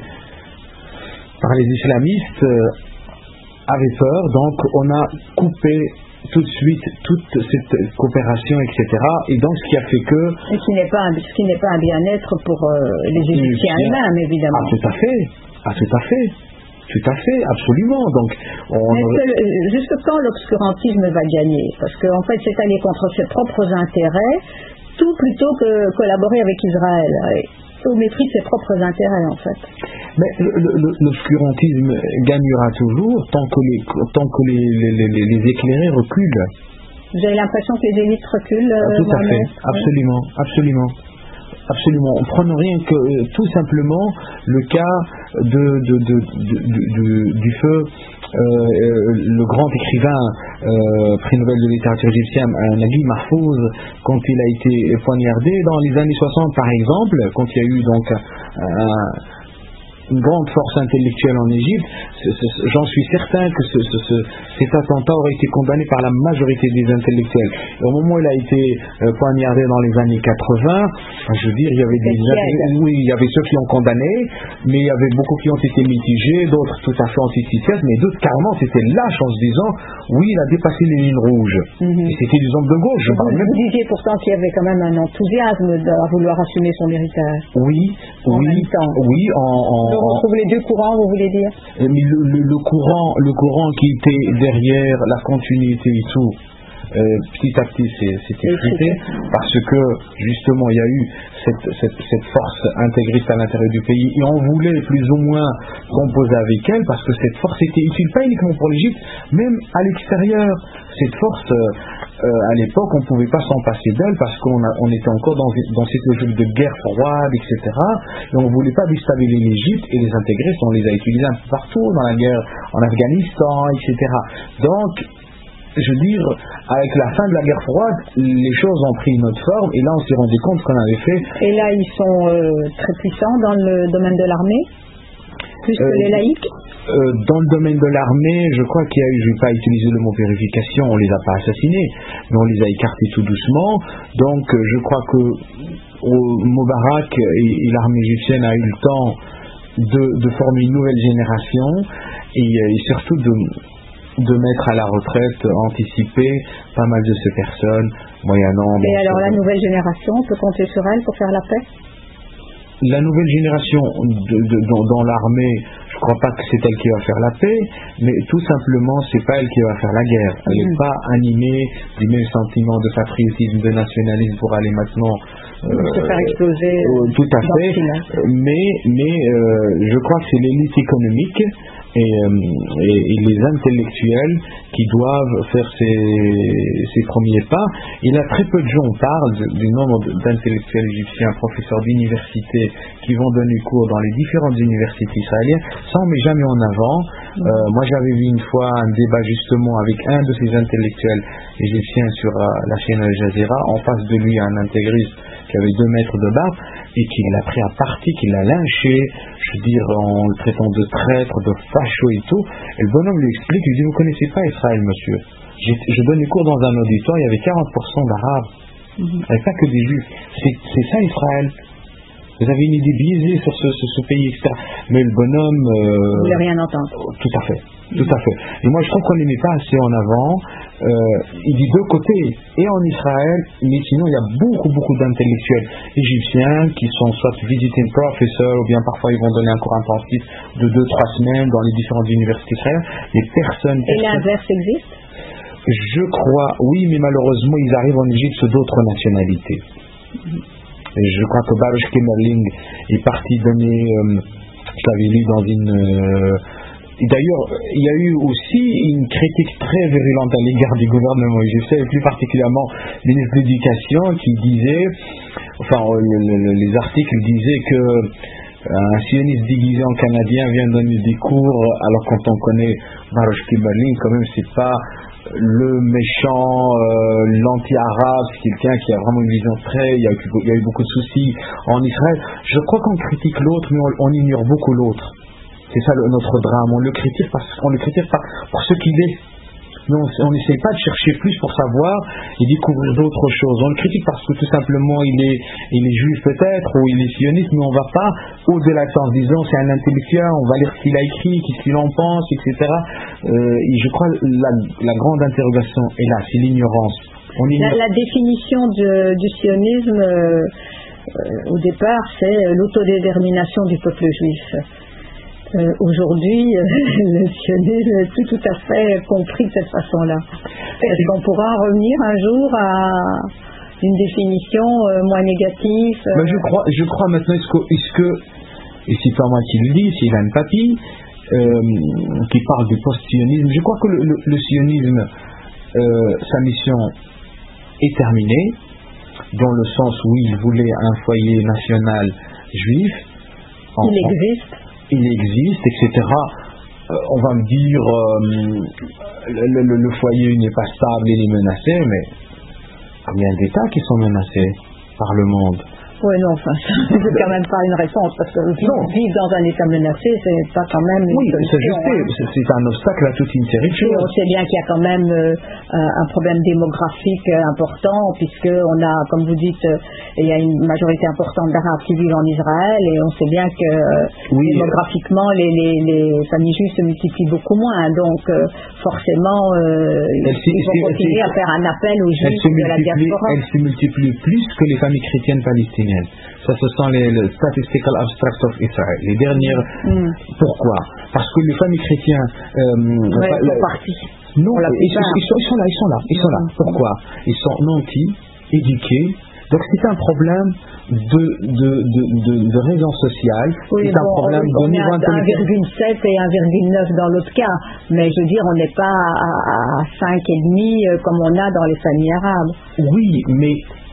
par les islamistes, euh, avait peur, donc on a coupé tout de suite toute cette coopération, et cetera. Et donc ce qui a fait que... Et ce qui n'est pas un, ce qui n'est pas un bien-être pour euh, les Égyptiens eux-mêmes, évidemment. Ah, tout à fait, ah, tout à fait. Tout à fait, absolument. Donc, on... Mais que, jusque quand l'obscurantisme va gagner? Parce qu'en en fait, c'est aller contre ses propres intérêts, tout plutôt que collaborer avec Israël, au mépris de ses propres intérêts, en fait. Mais l'obscurantisme gagnera toujours tant que les, tant que les, les, les, les éclairés reculent. Vous avez l'impression que les élites reculent? Ah, tout à fait, absolument, absolument. Absolument. Prenons rien que euh, tout simplement le cas de, de, de, de, de, de, du feu, euh, le grand écrivain, euh, prix Nobel de littérature égyptienne, Naguib Mahfouz, quand il a été poignardé dans les années soixante par exemple, quand il y a eu donc un, une grande force intellectuelle en Égypte, j'en suis certain que ce, ce, ce, cet attentat aurait été condamné par la majorité des intellectuels. Et au moment où il a été euh, poignardé dans les années quatre-vingts, je veux dire, il y avait des, oui, il y avait ceux qui ont condamné, mais il y avait beaucoup qui ont été mitigés, d'autres tout à fait antisémites, mais d'autres carrément c'était lâche en se disant, oui, il a dépassé les lignes rouges. Mm-hmm. Et c'était des hommes de gauche. Je vous, même... vous disiez pourtant qu'il y avait quand même un enthousiasme à vouloir assumer son héritage. Oui, en oui, oui, en, en on retrouve les deux courants, vous voulez dire? Mais le, le, le courant, le courant qui était derrière la continuité et tout, euh, petit à petit s'est effrité parce que justement il y a eu cette, cette, cette force intégriste à l'intérieur du pays et on voulait plus ou moins composer avec elle parce que cette force était utile pas uniquement pour l'Égypte, même à l'extérieur. Cette force, euh, euh, à l'époque, on ne pouvait pas s'en passer d'elle parce qu'on on était encore dans, dans cette logique de guerre froide, et cetera. Et on ne voulait pas déstabiliser l'Égypte et les intégristes, on les a utilisés un peu partout, dans la guerre en Afghanistan, et cetera. Donc, je veux dire, avec la fin de la guerre froide, les choses ont pris une autre forme et là on s'est rendu compte qu'on avait fait... Et là ils sont euh, très puissants dans le domaine de l'armée, plus euh, que les laïcs euh, Dans le domaine de l'armée, je crois qu'il y a eu, je ne vais pas utiliser le mot vérification, on ne les a pas assassinés, mais on les a écartés tout doucement. Donc euh, je crois que Moubarak et, et l'armée égyptienne a eu le temps de, de former une nouvelle génération et, et surtout de... de mettre à la retraite anticipée pas mal de ces personnes, moyennant... Et bon, alors la nouvelle génération, on peut compter sur elle pour faire la paix? La nouvelle génération de, de, dans, dans l'armée, je ne crois pas que c'est elle qui va faire la paix, mais tout simplement, c'est pas elle qui va faire la guerre. Elle n'est mmh. pas animée du même sentiment de patriotisme, de nationalisme pour aller maintenant... Euh, se faire exploser. Euh, tout à fait. Mais, mais euh, je crois que c'est l'élite économique et, euh, et, et les intellectuels qui doivent faire ces, ces premiers pas. Il y a très peu de gens, on parle du nombre d'intellectuels égyptiens, professeurs d'université qui vont donner cours dans les différentes universités israéliennes. Ça on ne met jamais en avant. Euh, moi j'avais vu une fois un débat justement avec un de ces intellectuels égyptiens sur euh, la chaîne Al Jazeera, en face de lui un intégriste qui avait deux mètres de barbe et qui l'a pris à partie, qui l'a lynché, je veux dire en le traitant de traître, de facho et tout. Et le bonhomme lui explique, il dit, vous ne connaissez pas Israël, monsieur. Je donne des cours dans un auditoire, il y avait quarante pour cent d'arabes, mm-hmm. il n'y avait pas que des juifs. C'est ça Israël. Vous avez une idée biaisée sur ce, ce, ce pays, et cetera. Mais le bonhomme... Euh, vous ne voulez rien entendre. Tout à fait, tout à fait. Et moi je trouve qu'on ne les met pas assez en avant. Euh, il dit deux côtés, et en Israël, mais sinon il y a beaucoup, beaucoup d'intellectuels égyptiens qui sont soit visiting professors, ou bien parfois ils vont donner un cours intensif de deux, trois semaines dans les différentes universités israéliennes. Les personnes... Et l'inverse existe? Je crois, oui, mais malheureusement ils arrivent en Égypte sous d'autres nationalités. Mm-hmm. Je crois que Baruch Kimmerling est parti donner, euh, je l'avais lu dans une... Euh, d'ailleurs, il y a eu aussi une critique très virulente à l'égard du gouvernement égyptien, et plus particulièrement le ministre de l'Éducation qui disait, enfin le, le, les articles disaient que un sioniste déguisé en canadien vient donner des cours, alors quand on connaît Baruch Kibalin, quand même c'est pas le méchant, euh, l'anti-arabe, c'est quelqu'un qui a vraiment une vision très, il y a, eu, il y a eu beaucoup de soucis en Israël. Je crois qu'on critique l'autre, mais on, on ignore beaucoup l'autre. C'est ça le, notre drame, on le critique parce qu'on le critique par, pour ce qu'il est. Mais on n'essaie pas de chercher plus pour savoir et découvrir d'autres choses. On le critique parce que tout simplement il est, il est juif peut-être, ou il est sioniste, mais on ne va pas au-delà de ça en se disant c'est un intellectuel, on va lire ce qu'il a écrit, qu'est-ce qu'il en pense, et cetera. Euh, et je crois que la, la grande interrogation est là, c'est l'ignorance. On la, la définition de, du sionisme, euh, euh, au départ, c'est l'autodétermination du peuple juif. Euh, aujourd'hui, euh, le sionisme n'est plus tout à fait compris de cette façon-là. Est-ce qu'on pourra revenir un jour à une définition euh, moins négative euh... ben je crois, je crois maintenant, est-ce que, est-ce que et c'est pas moi qui le dis, c'est Ilan Papi euh, qui parle du post-sionisme. Je crois que le, le, le sionisme, euh, sa mission est terminée, dans le sens où il voulait un foyer national juif. Il existe. Il existe, et cetera. Euh, on va me dire, euh, le, le, le foyer n'est pas stable, il est menacé, mais il y a des États qui sont menacés par le monde. Oui, non, enfin, c'est quand même pas une réponse, parce que vivre, vivre dans un état menacé, c'est pas quand même une oui, solution. C'est, hein. c'est un obstacle à toute une série de choses. On sait bien qu'il y a quand même euh, un problème démographique euh, important, puisqu'on a, comme vous dites, euh, il y a une majorité importante d'Arabes qui vivent en Israël, et on sait bien que euh, oui, démographiquement, les, les, les familles juives se multiplient beaucoup moins, donc euh, forcément, euh, ils vont continuer à faire un appel aux juifs de la diaspora. Elles se multiplient plus que les familles chrétiennes palestiniennes. Ça, ce sont les, les Statistical Abstract of Israel. Les dernières. Mm. Pourquoi? Parce que les familles chrétiennes. Euh, ouais, la, sont partis. Non, ils, ils, sont, ils sont là, ils sont là, ils sont là. Mm. Pourquoi? Ils sont nantis, éduqués. Donc c'est un problème de, de, de, de, de raison sociale. Oui, c'est bon, un problème on, de niveau intellectuel. un virgule sept et un virgule neuf dans l'autre cas. Mais je veux dire, on n'est pas à, à cinq virgule cinq comme on a dans les familles arabes. Oui, mais.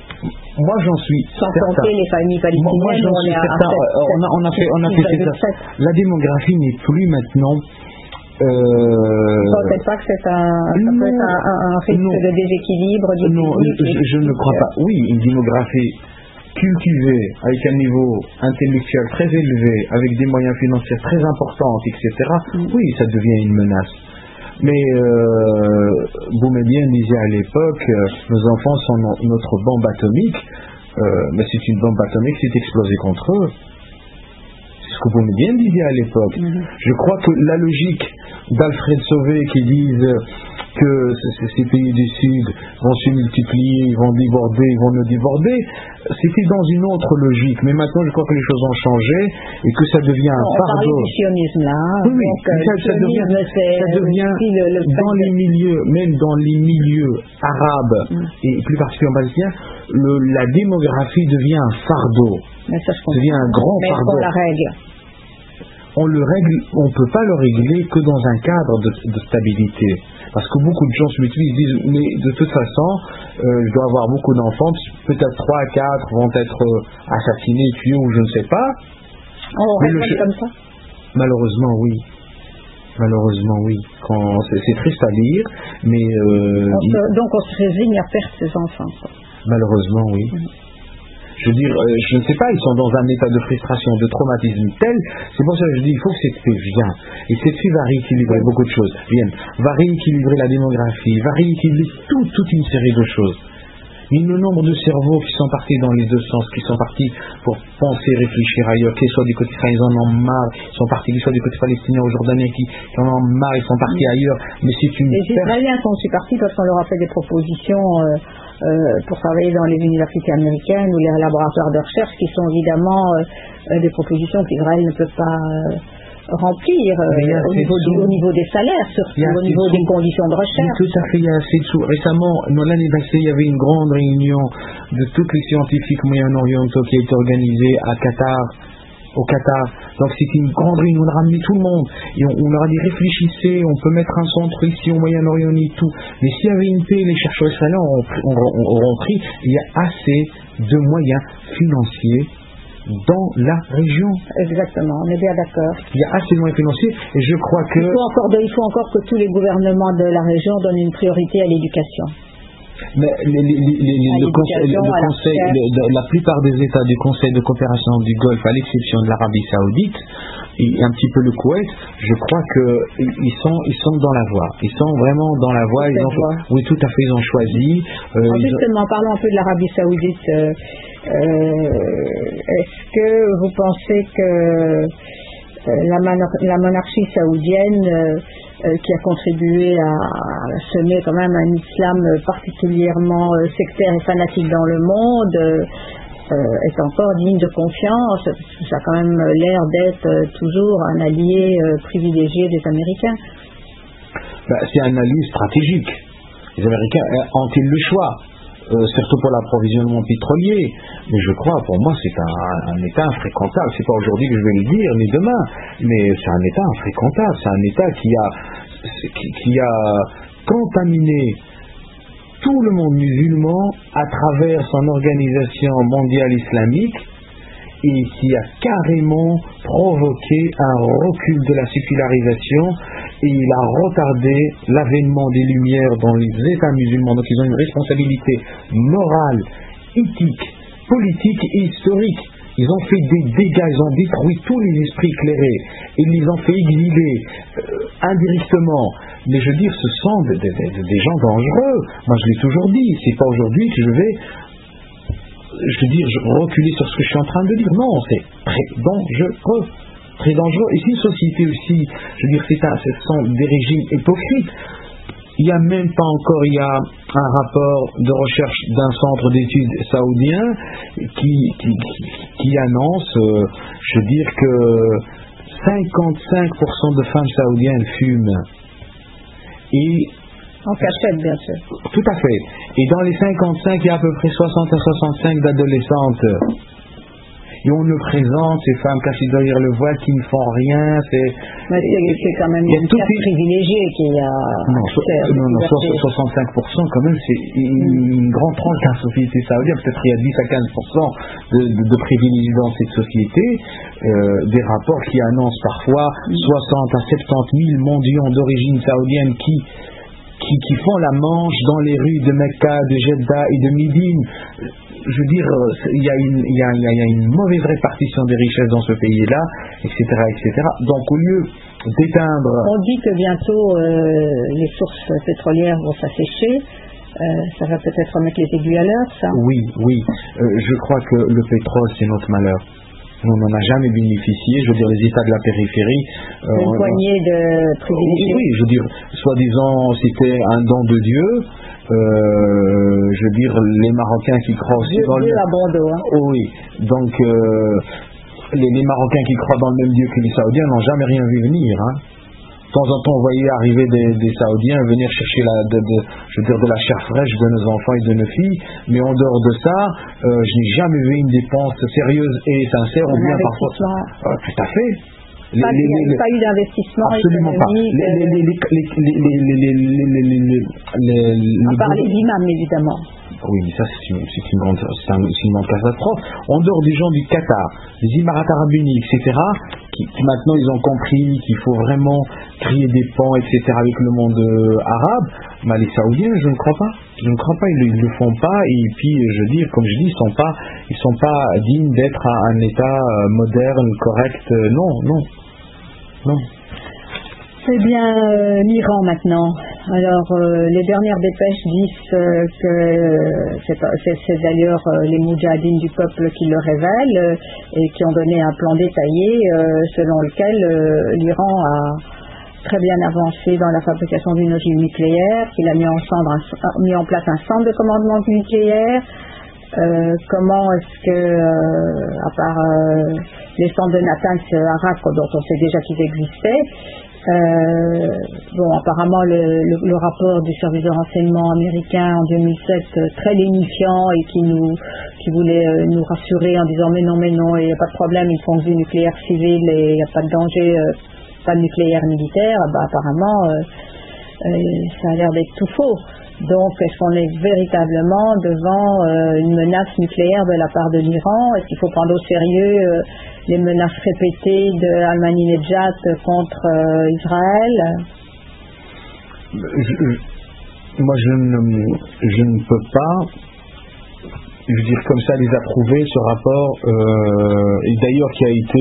Moi j'en suis sans certain. compter les familles palestiniennes. Moi j'en suis certain. On a, on a fait, on a fait ça. La démographie n'est plus maintenant. Euh... Vous ne pensez pas que c'est un, ça peut être un, un, un risque non. de déséquilibre du Non, je, je ne crois pas. Oui, une démographie cultivée avec un niveau intellectuel très élevé, avec des moyens financiers très importants, et cetera. Mm. Oui, ça devient une menace. Mais euh, Boumediene disait à l'époque, euh, nos enfants sont no- notre bombe atomique, euh, mais c'est une bombe atomique qui est explosée contre eux. C'est ce que Boumediene disait à l'époque. Mm-hmm. Je crois que la logique d'Alfred Sauvé qui disent que ces pays du Sud vont se multiplier, ils vont déborder, ils vont nous déborder, c'était dans une autre logique. Mais maintenant, je crois que les choses ont changé et que ça devient un on fardeau. On parlait du sionisme là. Oui, oui. Donc, ça, ça devient, ça devient le, le dans les milieux, même dans les milieux arabes mm. et plus particulièrement palestiniens, le, la démographie devient un fardeau. Mais ça, je comprends. devient un grand Mais fardeau. on la règle. On le règle, on ne peut pas le régler que dans un cadre de, de stabilité. Parce que beaucoup de gens se multiplient, ils disent, mais de toute façon, euh, je dois avoir beaucoup d'enfants, peut-être trois à quatre vont être euh, assassinés, tués ou je ne sais pas. On règle le... comme ça? Malheureusement, oui. Malheureusement, oui. Quand, c'est, c'est triste à lire, mais... Euh, on se, il... Donc on se résigne à perdre ses enfants. Quoi. Malheureusement, oui. Mm-hmm. Je veux dire, euh, je ne sais pas, ils sont dans un état de frustration, de traumatisme tel, c'est pour ça que je dis, il faut que cette paix vienne. Et cette paix va rééquilibrer beaucoup de choses, vienne, va rééquilibrer la démographie, va rééquilibrer tout, toute une série de choses. Mais le nombre de cerveaux qui sont partis dans les deux sens, qui sont partis pour penser, réfléchir ailleurs, qu'ils soient du côté israélien, ils en ont marre, ils sont partis, qu'ils soient du côté palestinien ou jordanien, qui, qui en ont marre, ils sont partis ailleurs, mais c'est une... Les Israéliens sont aussi partis parce qu'on leur a fait des propositions... Euh, Euh, pour travailler dans les universités américaines ou les laboratoires de recherche qui sont évidemment euh, des propositions qu'Israël ne peut pas euh, remplir euh, au, niveau du, au niveau des salaires, surtout au niveau des conditions de recherche. Oui, tout à fait, il y a assez de sous. Récemment, l'année passée, il y avait une grande réunion de tous les scientifiques moyen-orientaux qui a été organisée à Qatar, au Qatar. Donc c'était une grande réunion, on a ramené tout le monde et on, on leur a dit réfléchissez, on peut mettre un centre ici au Moyen-Orient et tout, mais s'il y avait une paix, les chercheurs israéliens auront, auront, auront pris, il y a assez de moyens financiers dans la région. Exactement, on est bien d'accord. Il y a assez de moyens financiers et je crois que... Il faut encore, il faut encore que tous les gouvernements de la région donnent une priorité à l'éducation. Mais les, les, les, les, le conseil, le conseil, le, la plupart des États du Conseil de coopération du Golfe, à l'exception de l'Arabie Saoudite et un petit peu le Koweït, je crois qu'ils sont, ils sont dans la voie. Ils sont vraiment dans la voie. Ils ont, oui, tout à fait, ils ont choisi. Euh, Alors justement, ont... parlons un peu de l'Arabie Saoudite. Euh, euh, est-ce que vous pensez que la, monar- la monarchie saoudienne euh, euh, qui a contribué à, à semer quand même un islam particulièrement euh, sectaire et fanatique dans le monde euh, euh, est encore digne de confiance, parce que ça a quand même l'air d'être euh, toujours un allié euh, privilégié des Américains. Ben, c'est un allié stratégique. Les Américains ont-ils le choix? Euh, surtout pour l'approvisionnement pétrolier, mais je crois, pour moi, c'est un, un État infréquentable. C'est pas aujourd'hui que je vais le dire, ni demain, mais c'est un État infréquentable. C'est un État qui a, qui, qui a contaminé tout le monde musulman à travers son organisation mondiale islamique et qui a carrément provoqué un recul de la sécularisation. Et il a retardé l'avènement des Lumières dans les États musulmans. Donc ils ont une responsabilité morale, éthique, politique et historique. Ils ont fait des dégâts, ils ont détruit tous les esprits éclairés. Ils les ont fait exiler euh, indirectement. Mais je veux dire, ce sont des, des, des gens dangereux. Moi je l'ai toujours dit, c'est pas aujourd'hui que je vais, je veux dire, reculer sur ce que je suis en train de dire. Non, c'est très dangereux. Très dangereux. Et c'est une société aussi, je veux dire, c'est un, ce sont des régimes hypocrites. Il n'y a même pas encore, il y a un rapport de recherche d'un centre d'études saoudien qui, qui, qui annonce, euh, je veux dire, que cinquante-cinq pour cent de femmes saoudiennes fument. Et en cachette, bien sûr. Tout à fait. Et dans les cinquante-cinq, il y a à peu près soixante à soixante-cinq d'adolescentes. Et on nous présente ces femmes cachées derrière le voile qui ne font rien. C'est, Mais c'est, c'est quand même une classe privilégiée qui a. Non, so, non, non soixante-cinq pour cent quand même, c'est une, une grande tranche de la société saoudienne. Peut-être il y a dix à quinze pour cent de, de, de privilégiés dans cette société. Euh, des rapports qui annoncent parfois soixante à soixante-dix mille mendiants d'origine saoudienne qui. Qui, qui font la manche dans les rues de Mecca, de Jeddah et de Médine. Je veux dire, il y a une, il y a, il y a une mauvaise répartition des richesses dans ce pays-là, et cetera, et cetera. Donc au lieu d'éteindre... On dit que bientôt euh, les sources pétrolières vont s'assécher. Euh, ça va peut-être remettre les aiguilles à l'heure, ça? Oui, oui. Euh, je crois que le pétrole, c'est notre malheur. On n'en a jamais bénéficié, je veux dire les États de la périphérie. Euh, Une poignée de privilégiés. Oui, je veux dire, soi-disant c'était un don de Dieu. Euh, je veux dire les Marocains qui croient aussi Dieu, dans Dieu le. à Bordeaux. Hein. Oh, oui, donc euh, les, les Marocains qui croient dans le même Dieu que les Saoudiens n'ont jamais rien vu venir. Hein. De temps en temps, on voyait arriver des, des Saoudiens venir chercher la, de, de, je veux dire, de la chair fraîche de nos enfants et de nos filles, mais en dehors de ça, euh, je n'ai jamais vu une dépense sérieuse et sincère, ou bien parfois. Euh, tout à fait. Les, pas, les, les, pas eu d'investissement absolument pas. À part les imams, évidemment. Oui, mais ça c'est une, c'est une grande, c'est un, c'est une grande catastrophe. En dehors des gens du Qatar, des Émirats Arabes Unis, et cetera, qui, qui maintenant ils ont compris qu'il faut vraiment créer des ponts, et cetera, avec le monde euh, arabe, mais les Saoudiens, je ne crois pas. Je ne crois pas, ils ne le font pas. Et puis, je dis, comme je dis, ils sont pas, ils sont pas dignes d'être un État moderne, correct. Non, non, non. C'est bien euh, l'Iran maintenant. Alors, euh, les dernières dépêches disent euh, que euh, c'est, c'est, c'est d'ailleurs euh, les moudjahidines du peuple qui le révèlent euh, et qui ont donné un plan détaillé euh, selon lequel euh, l'Iran a très bien avancé dans la fabrication d'une ogive nucléaire, qu'il a mis en, centre, un, mis en place un centre de commandement nucléaire. Euh, comment est-ce que, euh, à part euh, les centres de Natanz à Raqqa, dont on sait déjà qu'ils existaient, Euh, bon, apparemment le, le, le rapport du service de renseignement américain en deux mille sept euh, très lénifiant et qui nous qui voulait euh, nous rassurer en disant mais non mais non, il n'y a pas de problème, ils font du nucléaire civil et il n'y a pas de danger, euh, pas de nucléaire militaire. Bah, apparemment euh, euh, ça a l'air d'être tout faux. Donc, est-ce qu'on est véritablement devant euh, une menace nucléaire de la part de l'Iran? Est-ce qu'il faut prendre au sérieux euh, les menaces répétées de Ahmadinejad contre euh, Israël? je, je, Moi, je ne, je ne peux pas, je veux dire comme ça, les approuver, ce rapport, euh, et d'ailleurs qui a été...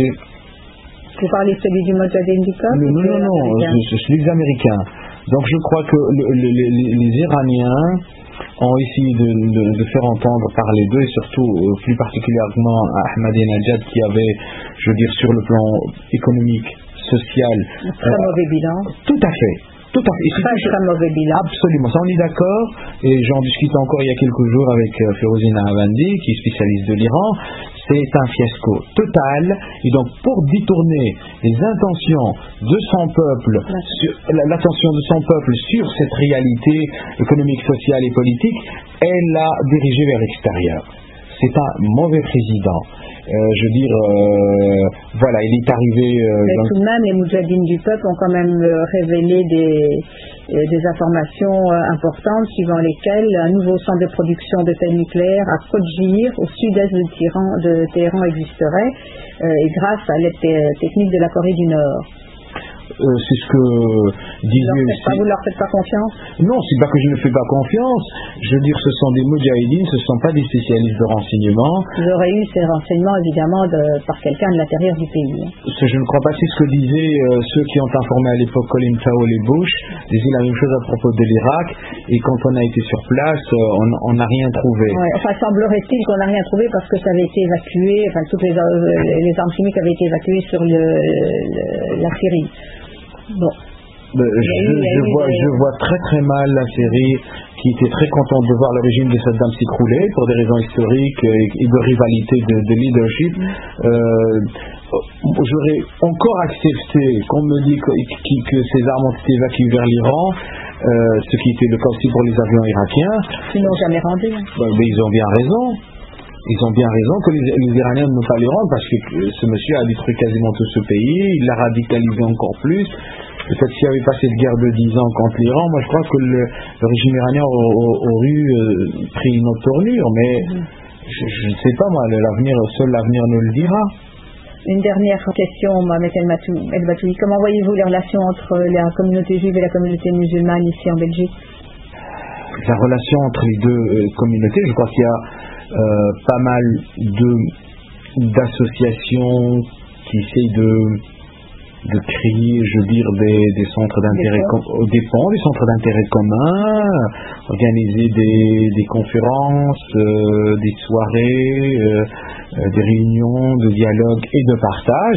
Vous parlez de celui du Mojahedin du Peuple? Non, non, non, non, c'est celui des Américains. Donc je crois que le, le, les, les Iraniens ont essayé de, de, de faire entendre parler d'eux, et surtout euh, plus particulièrement à Ahmadinejad qui avait, je veux dire, sur le plan économique, social... Un très euh, mauvais bilan. Tout à fait. Tout à fait. Très, très mauvais bilan. Absolument, ça on est d'accord, et j'en discutais encore il y a quelques jours avec euh, Férouzine Avandi, qui est spécialiste de l'Iran. C'est un fiasco total, et donc pour détourner les intentions de son peuple, sur, l'attention de son peuple sur cette réalité économique, sociale et politique, elle l'a dirigé vers l'extérieur. C'est un mauvais président. Euh, je veux dire, euh, voilà, il est arrivé... Euh, Mais dans... tout de même, les Moudjahidines du peuple ont quand même euh, révélé des, euh, des informations euh, importantes suivant lesquelles un nouveau centre de production de pelle nucléaire à Kodjir, au sud-est de Téhéran, de Téhéran existerait, euh, et grâce à l'aide technique de la Corée du Nord. Euh, c'est ce que disait aussi. Pas, vous ne leur faites pas confiance? Non, c'est pas que je ne fais pas confiance. Je veux dire, ce sont des Moudjahidines, ce ne sont pas des spécialistes de renseignement. Vous aurez eu ces renseignements, évidemment, de, par quelqu'un de l'intérieur du pays. Ce, je ne crois pas, c'est ce que disaient euh, ceux qui ont informé à l'époque Colin Powell et Bush, disaient la même chose à propos de l'Irak, et quand on a été sur place, euh, on n'a rien trouvé. Ouais, enfin, semblerait-il qu'on n'a rien trouvé parce que ça avait été évacué, enfin, toutes les, euh, les armes chimiques avaient été évacuées sur le, le, la Syrie. Bon. Je, je, vois, je vois très très mal la Syrie qui était très contente de voir le régime de Saddam s'écrouler pour des raisons historiques et, et de rivalité de, de leadership. Euh, j'aurais encore accepté qu'on me dise que, que, que ces armes ont été évacuées vers l'Iran, euh, ce qui était le cas aussi pour les avions irakiens. Ils n'ont jamais rendu. Ben, mais ils ont bien raison. Ils ont bien raison que les, les Iraniens ne pas les rendre parce que ce monsieur a détruit quasiment tout ce pays, il l'a radicalisé encore plus. Peut-être s'il n'y avait pas cette guerre de dix ans contre l'Iran, moi je crois que le, le régime iranien aurait eu euh, pris une autre tournure, mais mmh. je ne sais pas moi, l'avenir, seul l'avenir nous le dira. Une dernière question, Mohamed El Batoui. Comment voyez-vous les relations entre la communauté juive et la communauté musulmane ici en Belgique? La relation entre les deux euh, communautés, je crois qu'il y a euh, pas mal de, d'associations qui essayent de, de créer, je veux dire, des, des centres d'intérêt com- des ponts, des centres d'intérêt commun, organiser des, des conférences, euh, des soirées, euh, euh, des réunions de dialogue et de partage,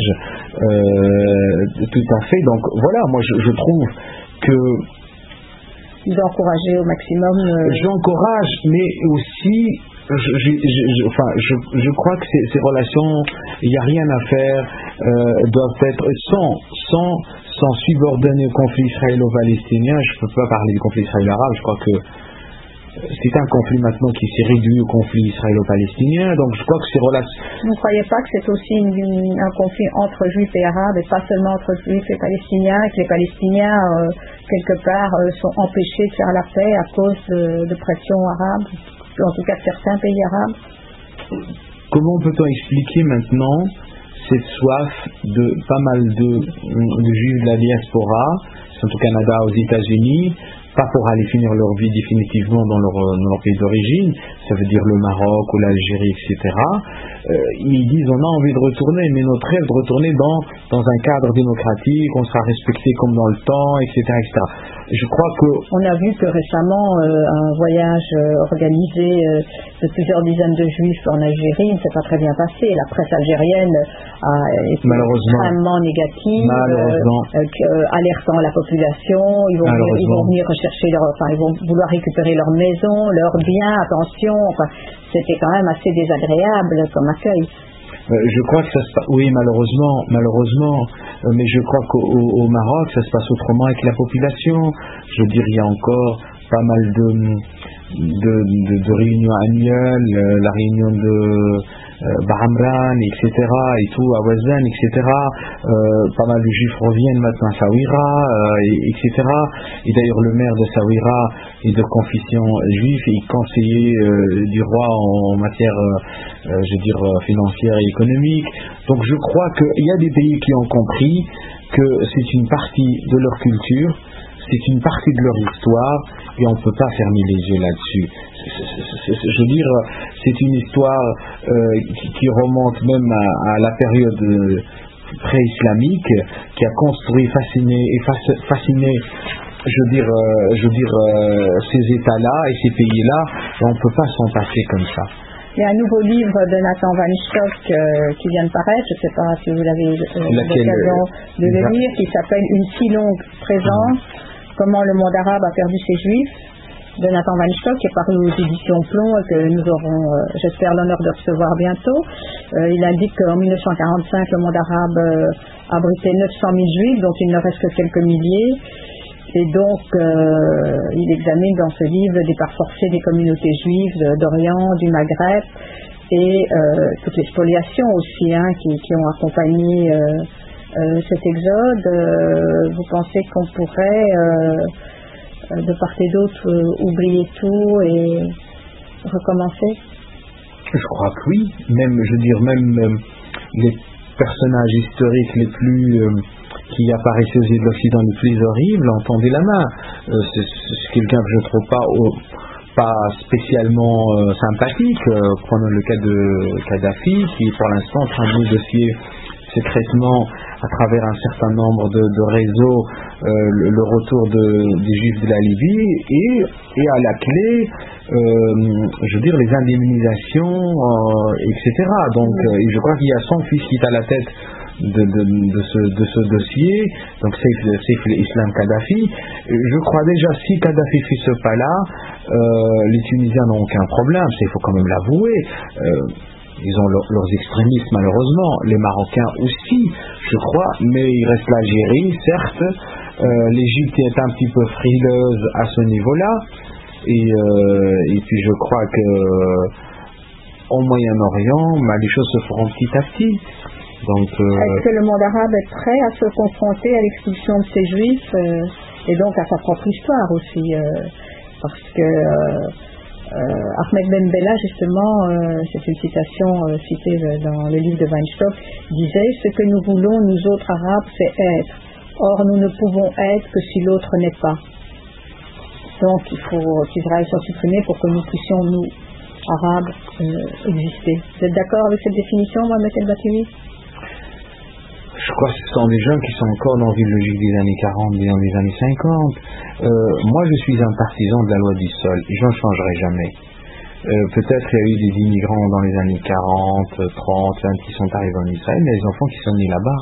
euh, tout à fait. Donc voilà, moi je, je trouve que d'encourager au maximum. Euh... J'encourage, mais aussi, je, je, je, enfin, je, je crois que ces, ces relations, il n'y a rien à faire, euh, doivent être sans, sans, sans subordonner au conflit israélo-palestinien. Je ne peux pas parler du conflit israélo-arabe. Je crois que c'est un conflit maintenant qui s'est réduit au conflit israélo-palestinien. Donc je crois que ces relations. Vous ne croyez pas que c'est aussi une, une, un conflit entre juifs et arabes et pas seulement entre juifs et palestiniens, et que les Palestiniens euh, quelque part euh, sont empêchés de faire la paix à cause de, de pression arabe, en tout cas de certains pays arabes? Comment peut-on expliquer maintenant cette soif de pas mal de, de juifs de la diaspora, sont au Canada, aux États-Unis, pas pour aller finir leur vie définitivement dans leur, dans leur pays d'origine, ça veut dire le Maroc ou l'Algérie, et cetera. Euh, ils disent on a envie de retourner, mais notre rêve de retourner dans, dans un cadre démocratique, on sera respecté comme dans le temps, et cetera, et cetera. Je crois que... On a vu que récemment, euh, un voyage euh, organisé euh, de plusieurs dizaines de juifs en Algérie ne s'est pas très bien passé. La presse algérienne a été extrêmement négative, malheureusement. Euh, euh, alertant la population. Ils vont, ils vont venir rechercher leur, enfin, ils vont vouloir récupérer leur maison, leurs biens, attention. Enfin, c'était quand même assez désagréable comme accueil. Je crois que ça se passe, oui, malheureusement, malheureusement, mais je crois qu'au au Maroc, ça se passe autrement avec la population. Je veux dire, il y a encore pas mal de, de, de, de réunions annuelles, la réunion de, Bahamran, et cetera, et tout, à Wazan, et cetera. Euh, pas mal de juifs reviennent maintenant à Saouira, euh, et, etc. Et d'ailleurs, le maire de Saouira est de confession juive et conseiller euh, du roi en matière, euh, euh, je veux dire, financière et économique. Donc, je crois qu'il y a des pays qui ont compris que c'est une partie de leur culture, c'est une partie de leur histoire, et on ne peut pas fermer les yeux là-dessus. Je veux dire, c'est une histoire euh, qui, qui remonte même à, à la période euh, pré-islamique, qui a construit, fasciné, et fasciné, je veux dire, euh, je veux dire euh, ces États-là et ces pays-là, et on ne peut pas s'en passer comme ça. Il y a un nouveau livre de Nathan Weinstock euh, qui vient de paraître, je ne sais pas si vous l'avez euh, l'occasion de le lire, qui s'appelle Une si longue présence, mmh. comment le monde arabe a perdu ses juifs, de Nathan Weinstock, qui est paru aux éditions Plomb et que nous aurons, euh, j'espère, l'honneur de recevoir bientôt. Euh, il indique qu'en mille neuf cent quarante-cinq, le monde arabe euh, abritait neuf cent mille juifs, dont il ne reste que quelques milliers. Et donc, euh, il examine dans ce livre des parts forcées des communautés juives d'Orient, du Maghreb, et euh, toutes les spoliations aussi hein, qui, qui ont accompagné euh, euh, cet exode. Euh, vous pensez qu'on pourrait, euh, de part et d'autre, euh, oublier tout et recommencer? Je crois que oui. Même, je veux dire, même euh, les personnages historiques les plus... Euh, qui apparaissait aux îles de l'Occident les plus horribles, entendez la main. Euh, c'est, c'est quelqu'un que je ne trouve pas, oh, pas spécialement euh, sympathique. Euh, prenons le cas de Kadhafi, qui est pour l'instant en train de négocier secrètement à travers un certain nombre de, de réseaux euh, le, le retour de, des Juifs de la Libye et, et à la clé, euh, je veux dire, les indemnisations, euh, et cetera. Donc, euh, et je crois qu'il y a son fils qui est à la tête De, de, de, ce, de ce dossier, donc Saif, Saif l'Islam Kadhafi. Je crois déjà, si Kadhafi fait ce pas-là, euh, les Tunisiens n'ont aucun problème, il faut quand même l'avouer. Euh, ils ont leur, leurs extrémistes malheureusement, les Marocains aussi, je crois, mais il reste l'Algérie, certes. Euh, L'Égypte est un petit peu frileuse à ce niveau-là, et, euh, et puis je crois que au Moyen-Orient, bah, les choses se feront petit à petit. Donc, euh... est-ce que le monde arabe est prêt à se confronter à l'expulsion de ces juifs euh, et donc à sa propre histoire aussi euh, parce que euh, euh, Ahmed Ben Bella justement, euh, c'est une citation euh, citée dans le livre de Weinstock, disait « Ce que nous voulons, nous autres arabes, c'est être. Or, nous ne pouvons être que si l'autre n'est pas. » Donc, il faut qu'Israël soit supprimé pour que nous puissions, nous, arabes, euh, exister. Vous êtes d'accord avec cette définition, Mohamed El-Batiwi? Je crois que ce sont des gens qui sont encore dans une logique des années quarante, des années cinquante. Euh, moi, je suis un partisan de la loi du sol et je n'en changerai jamais. Euh, peut-être qu'il y a eu des immigrants dans les années quarante, trente, vingt qui sont arrivés en Israël, mais les enfants qui sont nés là-bas.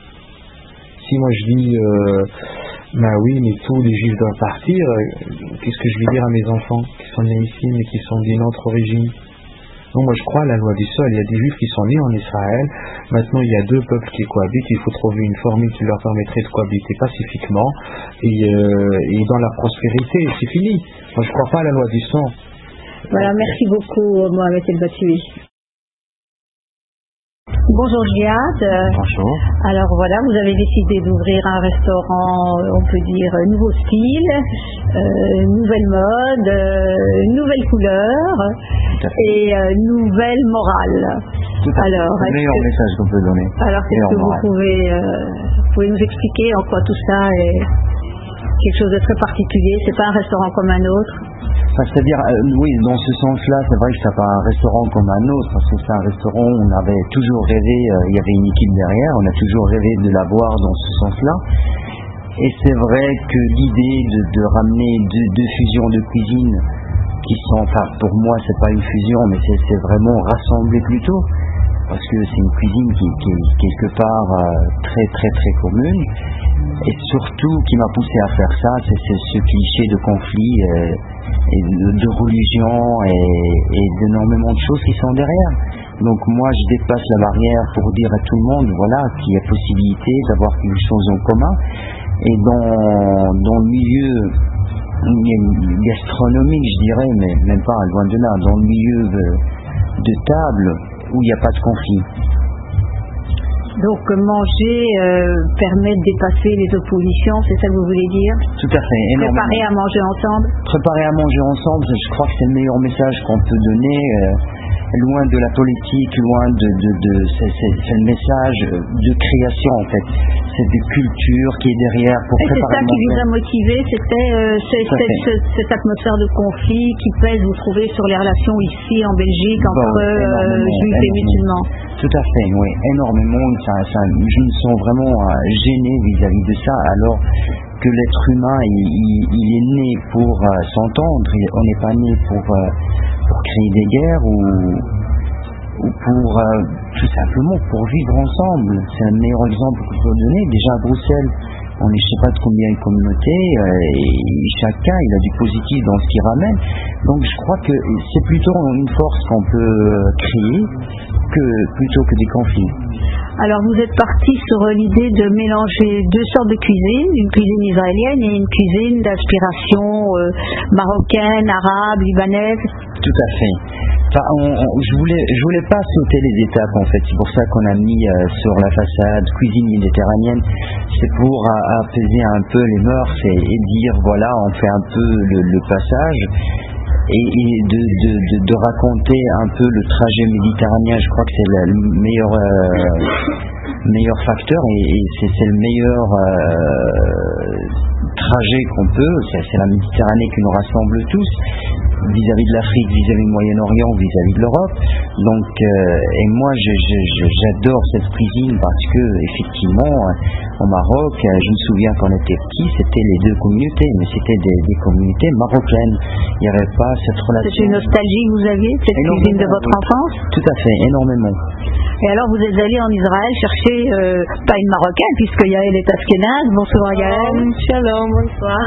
Si moi je dis, euh, bah oui, mais tous les juifs doivent partir, euh, qu'est-ce que je vais dire à mes enfants qui sont nés ici mais qui sont d'une autre origine? Non, moi je crois à la loi du sol. Il y a des juifs qui sont nés en Israël. Maintenant il y a deux peuples qui cohabitent. Il faut trouver une formule qui leur permettrait de cohabiter pacifiquement et, euh, et dans la prospérité. C'est fini. Moi je crois pas à la loi du sang. Voilà, merci beaucoup Mohamed El-Batiwi. Bonjour Giad. Bonjour. Alors voilà, vous avez décidé d'ouvrir un restaurant, on peut dire, nouveau style, euh, nouvelle mode, euh, nouvelle couleur et euh, nouvelle morale. Tout à alors, fait. Le meilleur que, message qu'on peut donner. Alors, est-ce que vous pouvez, euh, vous pouvez nous expliquer en quoi tout ça est quelque chose de très particulier? C'est pas un restaurant comme un autre? Enfin, c'est-à-dire, euh, oui, dans ce sens-là, c'est vrai que c'est pas un restaurant comme un autre, parce que c'est un restaurant où on avait toujours rêvé, euh, il y avait une équipe derrière, on a toujours rêvé de l'avoir dans ce sens-là. Et c'est vrai que l'idée de, de ramener deux, deux fusions de cuisine, qui sont, enfin, pour moi, c'est pas une fusion, mais c'est, c'est vraiment rassembler plutôt, parce que c'est une cuisine qui, qui est quelque part euh, très, très, très commune. Et surtout, qui m'a poussé à faire ça, c'est, c'est ce cliché de conflit euh, et de, de religion et, et d'énormément de choses qui sont derrière. Donc moi, je dépasse la barrière pour dire à tout le monde, voilà, qu'il y a possibilité d'avoir quelque chose en commun. Et dans, dans le milieu gastronomique, je dirais, mais même pas loin de là, dans le milieu de, de table, où il n'y a pas de conflit. Donc manger euh, permet de dépasser les oppositions, c'est ça que vous voulez dire? Tout à fait, énormément. Préparer à manger ensemble? Préparer à manger ensemble, je crois que c'est le meilleur message qu'on peut donner, euh, loin de la politique, loin de... de, de c'est, c'est, c'est le message de création en fait, c'est de culture qui est derrière pour Et préparer c'est ça qui vous a motivé, c'était euh, c'est, c'est, c'est, cette atmosphère de conflit qui pèse, vous trouvez, sur les relations ici en Belgique entre bon, euh, juifs et musulmans? Tout à fait, oui, énormément. Ça, ça, je me sens vraiment euh, gêné vis-à-vis de ça, alors que l'être humain, il, il, il est né pour euh, s'entendre. On n'est pas né pour, euh, pour créer des guerres ou, ou pour euh, tout simplement pour vivre ensemble. C'est le meilleur exemple que je peux donner. Déjà à Bruxelles, on est je sais pas de combien de communautés, euh, et chacun il a du positif dans ce qu'il ramène. Donc je crois que c'est plutôt une force qu'on peut créer que plutôt que des conflits. Alors vous êtes parti sur l'idée de mélanger deux sortes de cuisine, une cuisine israélienne et une cuisine d'inspiration euh, marocaine, arabe, libanaise. Tout à fait. Enfin, on, on, je voulais, je voulais pas sauter les étapes en fait. C'est pour ça qu'on a mis euh, sur la façade cuisine méditerranéenne. C'est pour euh, apaiser un peu les mœurs et, et dire voilà, on fait un peu le, le passage. Et, et de, de, de, de raconter un peu le trajet méditerranéen. Je crois que c'est le meilleur, euh, meilleur facteur et, et c'est, c'est le meilleur euh, trajet qu'on peut. C'est, c'est la Méditerranée qui nous rassemble tous, vis-à-vis de l'Afrique, vis-à-vis du Moyen-Orient, vis-à-vis de l'Europe. Donc, euh, et moi, je, je, je, j'adore cette cuisine parce que, effectivement, au Maroc, je me souviens quand on était petit, c'était les deux communautés, mais c'était des, des communautés marocaines. Il n'y avait pas cette relation. C'est une nostalgie que vous aviez, cette cuisine de votre enfance? Tout à fait, énormément. Et alors vous êtes allé en Israël chercher, euh, pas une marocaine, puisque Yael est ashkénaze. Bonsoir Yael. Shalom, bonsoir.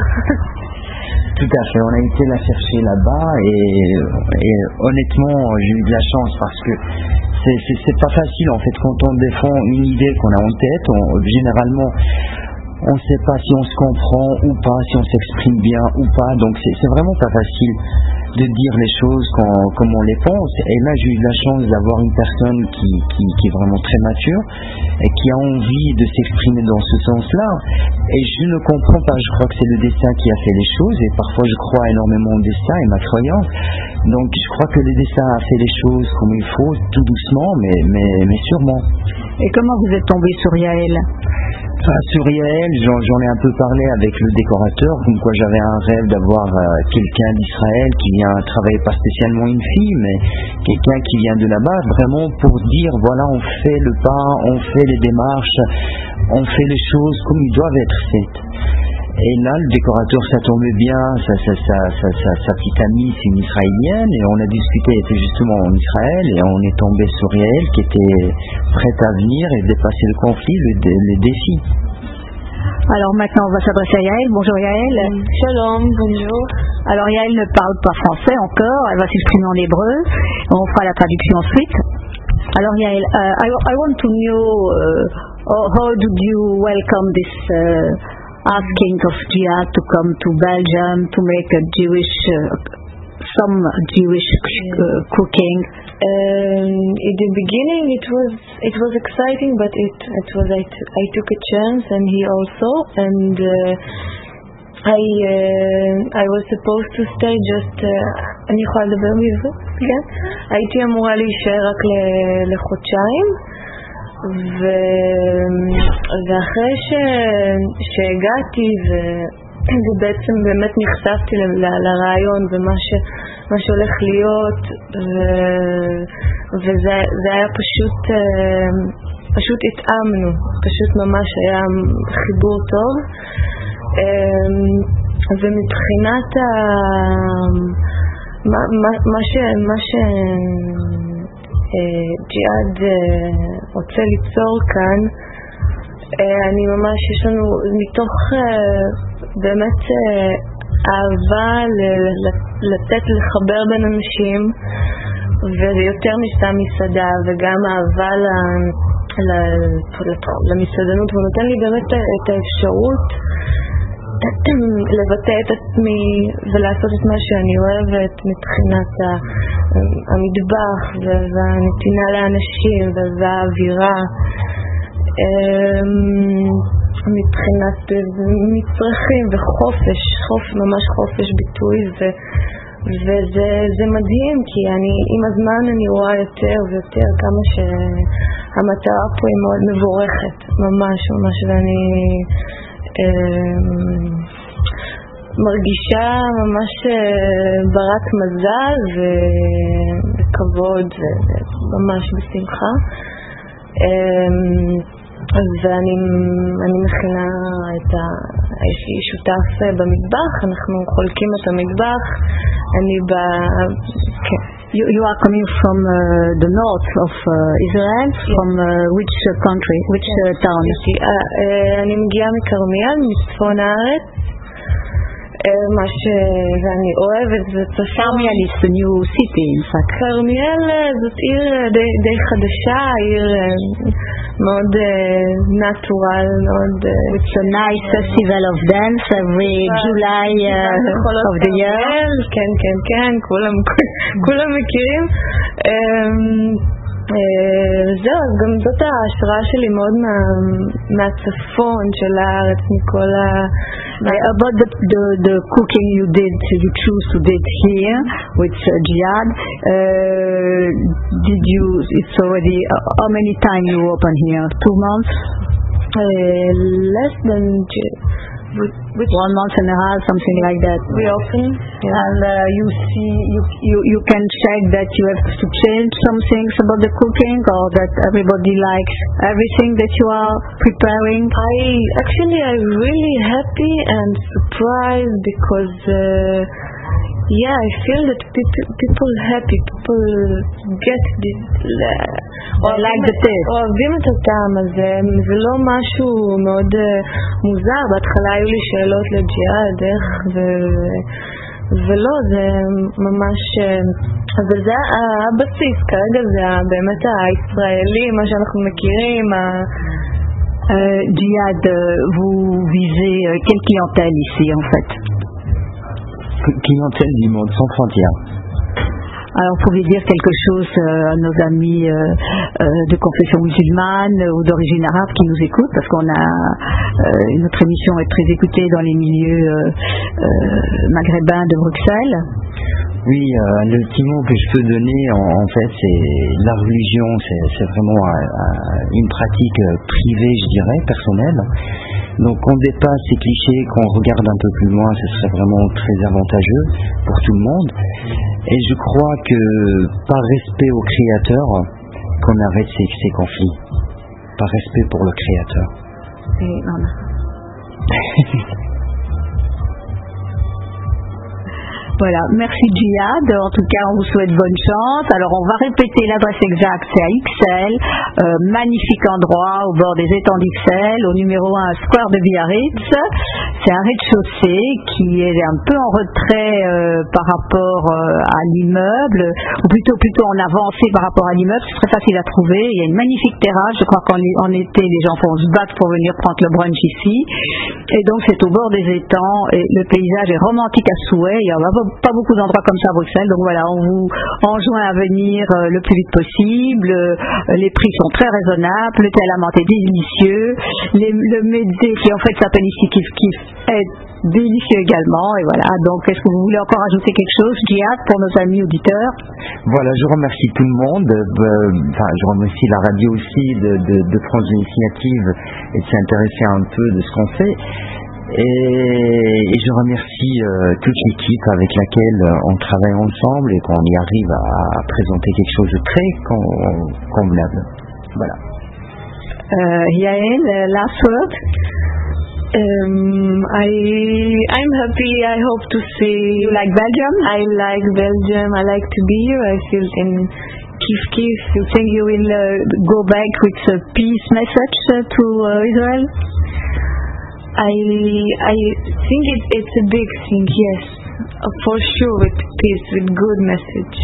Tout à fait, on a été la chercher là-bas et, et honnêtement j'ai eu de la chance parce que c'est, c'est, c'est pas facile en fait quand on défend une idée qu'on a en tête, on, généralement on ne sait pas si on se comprend ou pas, si on s'exprime bien ou pas, donc c'est, c'est vraiment pas facile de dire les choses quand, comme on les pense. Et là j'ai eu de la chance d'avoir une personne qui, qui, qui est vraiment très mature et qui a envie de s'exprimer dans ce sens-là. Et je ne comprends pas, je crois que c'est le destin qui a fait les choses et parfois je crois énormément au destin et ma croyance. Donc je crois que le destin a fait les choses comme il faut, tout doucement mais, mais, mais sûrement. Et comment vous êtes tombé sur Yael? Enfin, sur Yael, j'en, j'en ai un peu parlé avec le décorateur, comme quoi j'avais un rêve d'avoir euh, quelqu'un d'Israël qui vient travailler, pas spécialement une fille, mais quelqu'un qui vient de là-bas, vraiment pour dire, voilà, on fait le pas, on fait les démarches, on fait les choses comme ils doivent être faites. Et là, le décorateur, ça tombait bien, sa, sa, sa, sa, sa, sa petite amie, c'est une Israélienne, et on a discuté, elle était justement en Israël, et on est tombé sur Yael, qui était prête à venir et dépasser le conflit, le, le défi. Alors maintenant, on va s'adresser à Yael. Bonjour Yael. Shalom, bonjour. Alors Yael ne parle pas français encore, elle va s'exprimer en hébreu, on fera la traduction ensuite. Alors Yael, uh, I, I want to know uh, how did you welcome this uh, asking of Jihad to come to Belgium to make a Jewish, uh, some Jewish uh, cooking? Um, in the beginning, it was it was exciting, but it it was I, t- I took a chance, and he also, and uh, I uh, I was supposed to stay just. אני יכולה לדבר בעברית? כן. הייתי אמורה להישאר רק לחודשיים. ו... ואחרי ש... שהגעתי ו... ובעצם באמת נחשפתי ל... לרעיון ומה ש... מה שהולך להיות ו... וזה זה היה פשוט פשוט התאמנו, פשוט ממש היה חיבור טוב ומבחינת ה... מה, מה, מה ש... מה ש... ג'יהאד רוצה ליצור כאן, אני ממש, יש לנו מתוך באמת אהבה לתת לחבר בין אנשים, וזה יותר מסתם מסעדה, וגם אהבה למסעדנות, והוא נותן לי באמת את האפשרות לבטא את עצמי ולעשות את מה שאני אוהבת מבחינת המטבח והנתינה לאנשים והאווירה, מבחינת מצרכים וחופש, חופש, ממש חופש ביטוי, ו, וזה זה מדהים, כי אני, עם הזמן אני רואה יותר ויותר כמה שהמטרה פה היא מאוד מבורכת, ממש ממש, ואני אה, מרגישה ממש ברת מזל וכבוד וממש בשמחה. ואני אני מכינה את ה... יש לי שותף במטבח, אנחנו חולקים את המטבח, אני ב... כן. You, you are coming from uh, the north of uh, Israel, yes. From uh, which uh, country, which uh, town? Uh, uh, אני מגיעה מכרמיאל, מצפון הארץ. מה שאני אוהבת זה כרמיאל is a new city in fact. כרמיאל זאת עיר די, די חדשה, עיר מאוד נטורל, מאוד... It's a nice festival of dance every July uh, of the year. כן, כן, כן, כולם, כולם מכירים. זהו, גם זאת ההשראה שלי מאוד מהצפון של הארץ, מכל ה... About the, the, the cooking you did, you choose to did here with uh, Jihad, uh, did you, it's already, uh, how many times you open here? Two months? Uh, less than... With, with one month and a half, something like that. We open, yeah. And uh, you see, you, you you can check that you have to change some things about the cooking, or that everybody likes everything that you are preparing. I actually I'm really happy and surprised because uh, yeah, I feel that people people happy, people get this. Or like the taste. אוהבים את הטעם הזה, זה לא משהו מאוד מוזר. בהתחלה היו לי שאלות לג'יהאד, איך, ולא, זה ממש, אבל זה הבסיס, כרגע זה באמת הישראלי, מה שאנחנו מכירים. Jihad, vous visez quelle clientèle ici en fait? Clientèle du monde sans frontières. Alors, vous pouvez dire quelque chose euh, à nos amis euh, euh, de confession musulmane ou d'origine arabe qui nous écoutent, parce qu'on a euh, notre émission est très écoutée dans les milieux euh, euh, maghrébins de Bruxelles. Oui, euh, le petit mot que je peux donner, en, en fait, c'est la religion, c'est, c'est vraiment euh, une pratique privée, je dirais, personnelle. Donc, on dépasse ces clichés, qu'on regarde un peu plus loin, ce serait vraiment très avantageux pour tout le monde. Et je crois que, par respect au Créateur, qu'on arrête ces, ces conflits. Par respect pour le Créateur. Et voilà. Voilà, merci Jihad, en tout cas on vous souhaite bonne chance. Alors on va répéter l'adresse exacte, c'est à Ixelles, euh, magnifique endroit au bord des étangs d'Ixelles, au numéro un Square de Biarritz. C'est un rez-de-chaussée qui est un peu en retrait euh, par rapport euh, à l'immeuble, ou plutôt plutôt en avancée par rapport à l'immeuble, c'est très facile à trouver. Il y a une magnifique terrasse, je crois qu'en en été les gens vont se battre pour venir prendre le brunch ici. Et donc c'est au bord des étangs et le paysage est romantique à souhait. Il y a pas beaucoup d'endroits comme ça à Bruxelles, donc voilà, on vous enjoint à venir euh, le plus vite possible. Euh, les prix sont très raisonnables, le thé à la menthe est délicieux, les, le médé qui en fait s'appelle ici Kif Kif est délicieux également, et voilà. Donc est-ce que vous voulez encore ajouter quelque chose, Jihad, pour nos amis auditeurs? Voilà, je remercie tout le monde, euh, enfin je remercie la radio aussi de, de, de prendre l'initiative et de s'intéresser un peu de ce qu'on fait. Et, et je remercie euh, toute l'équipe avec laquelle on travaille ensemble et qu'on y arrive à, à présenter quelque chose de très convenable. Voilà. Uh, Yael, uh, last word? Um, I I'm happy. I hope to see. You like Belgium? I like Belgium. I like to be here. I feel in Kif Kif. You think you will uh, go back with a peace message uh, to uh, Israel? I I think it, it's a big thing, yes, for sure, with peace, with good message.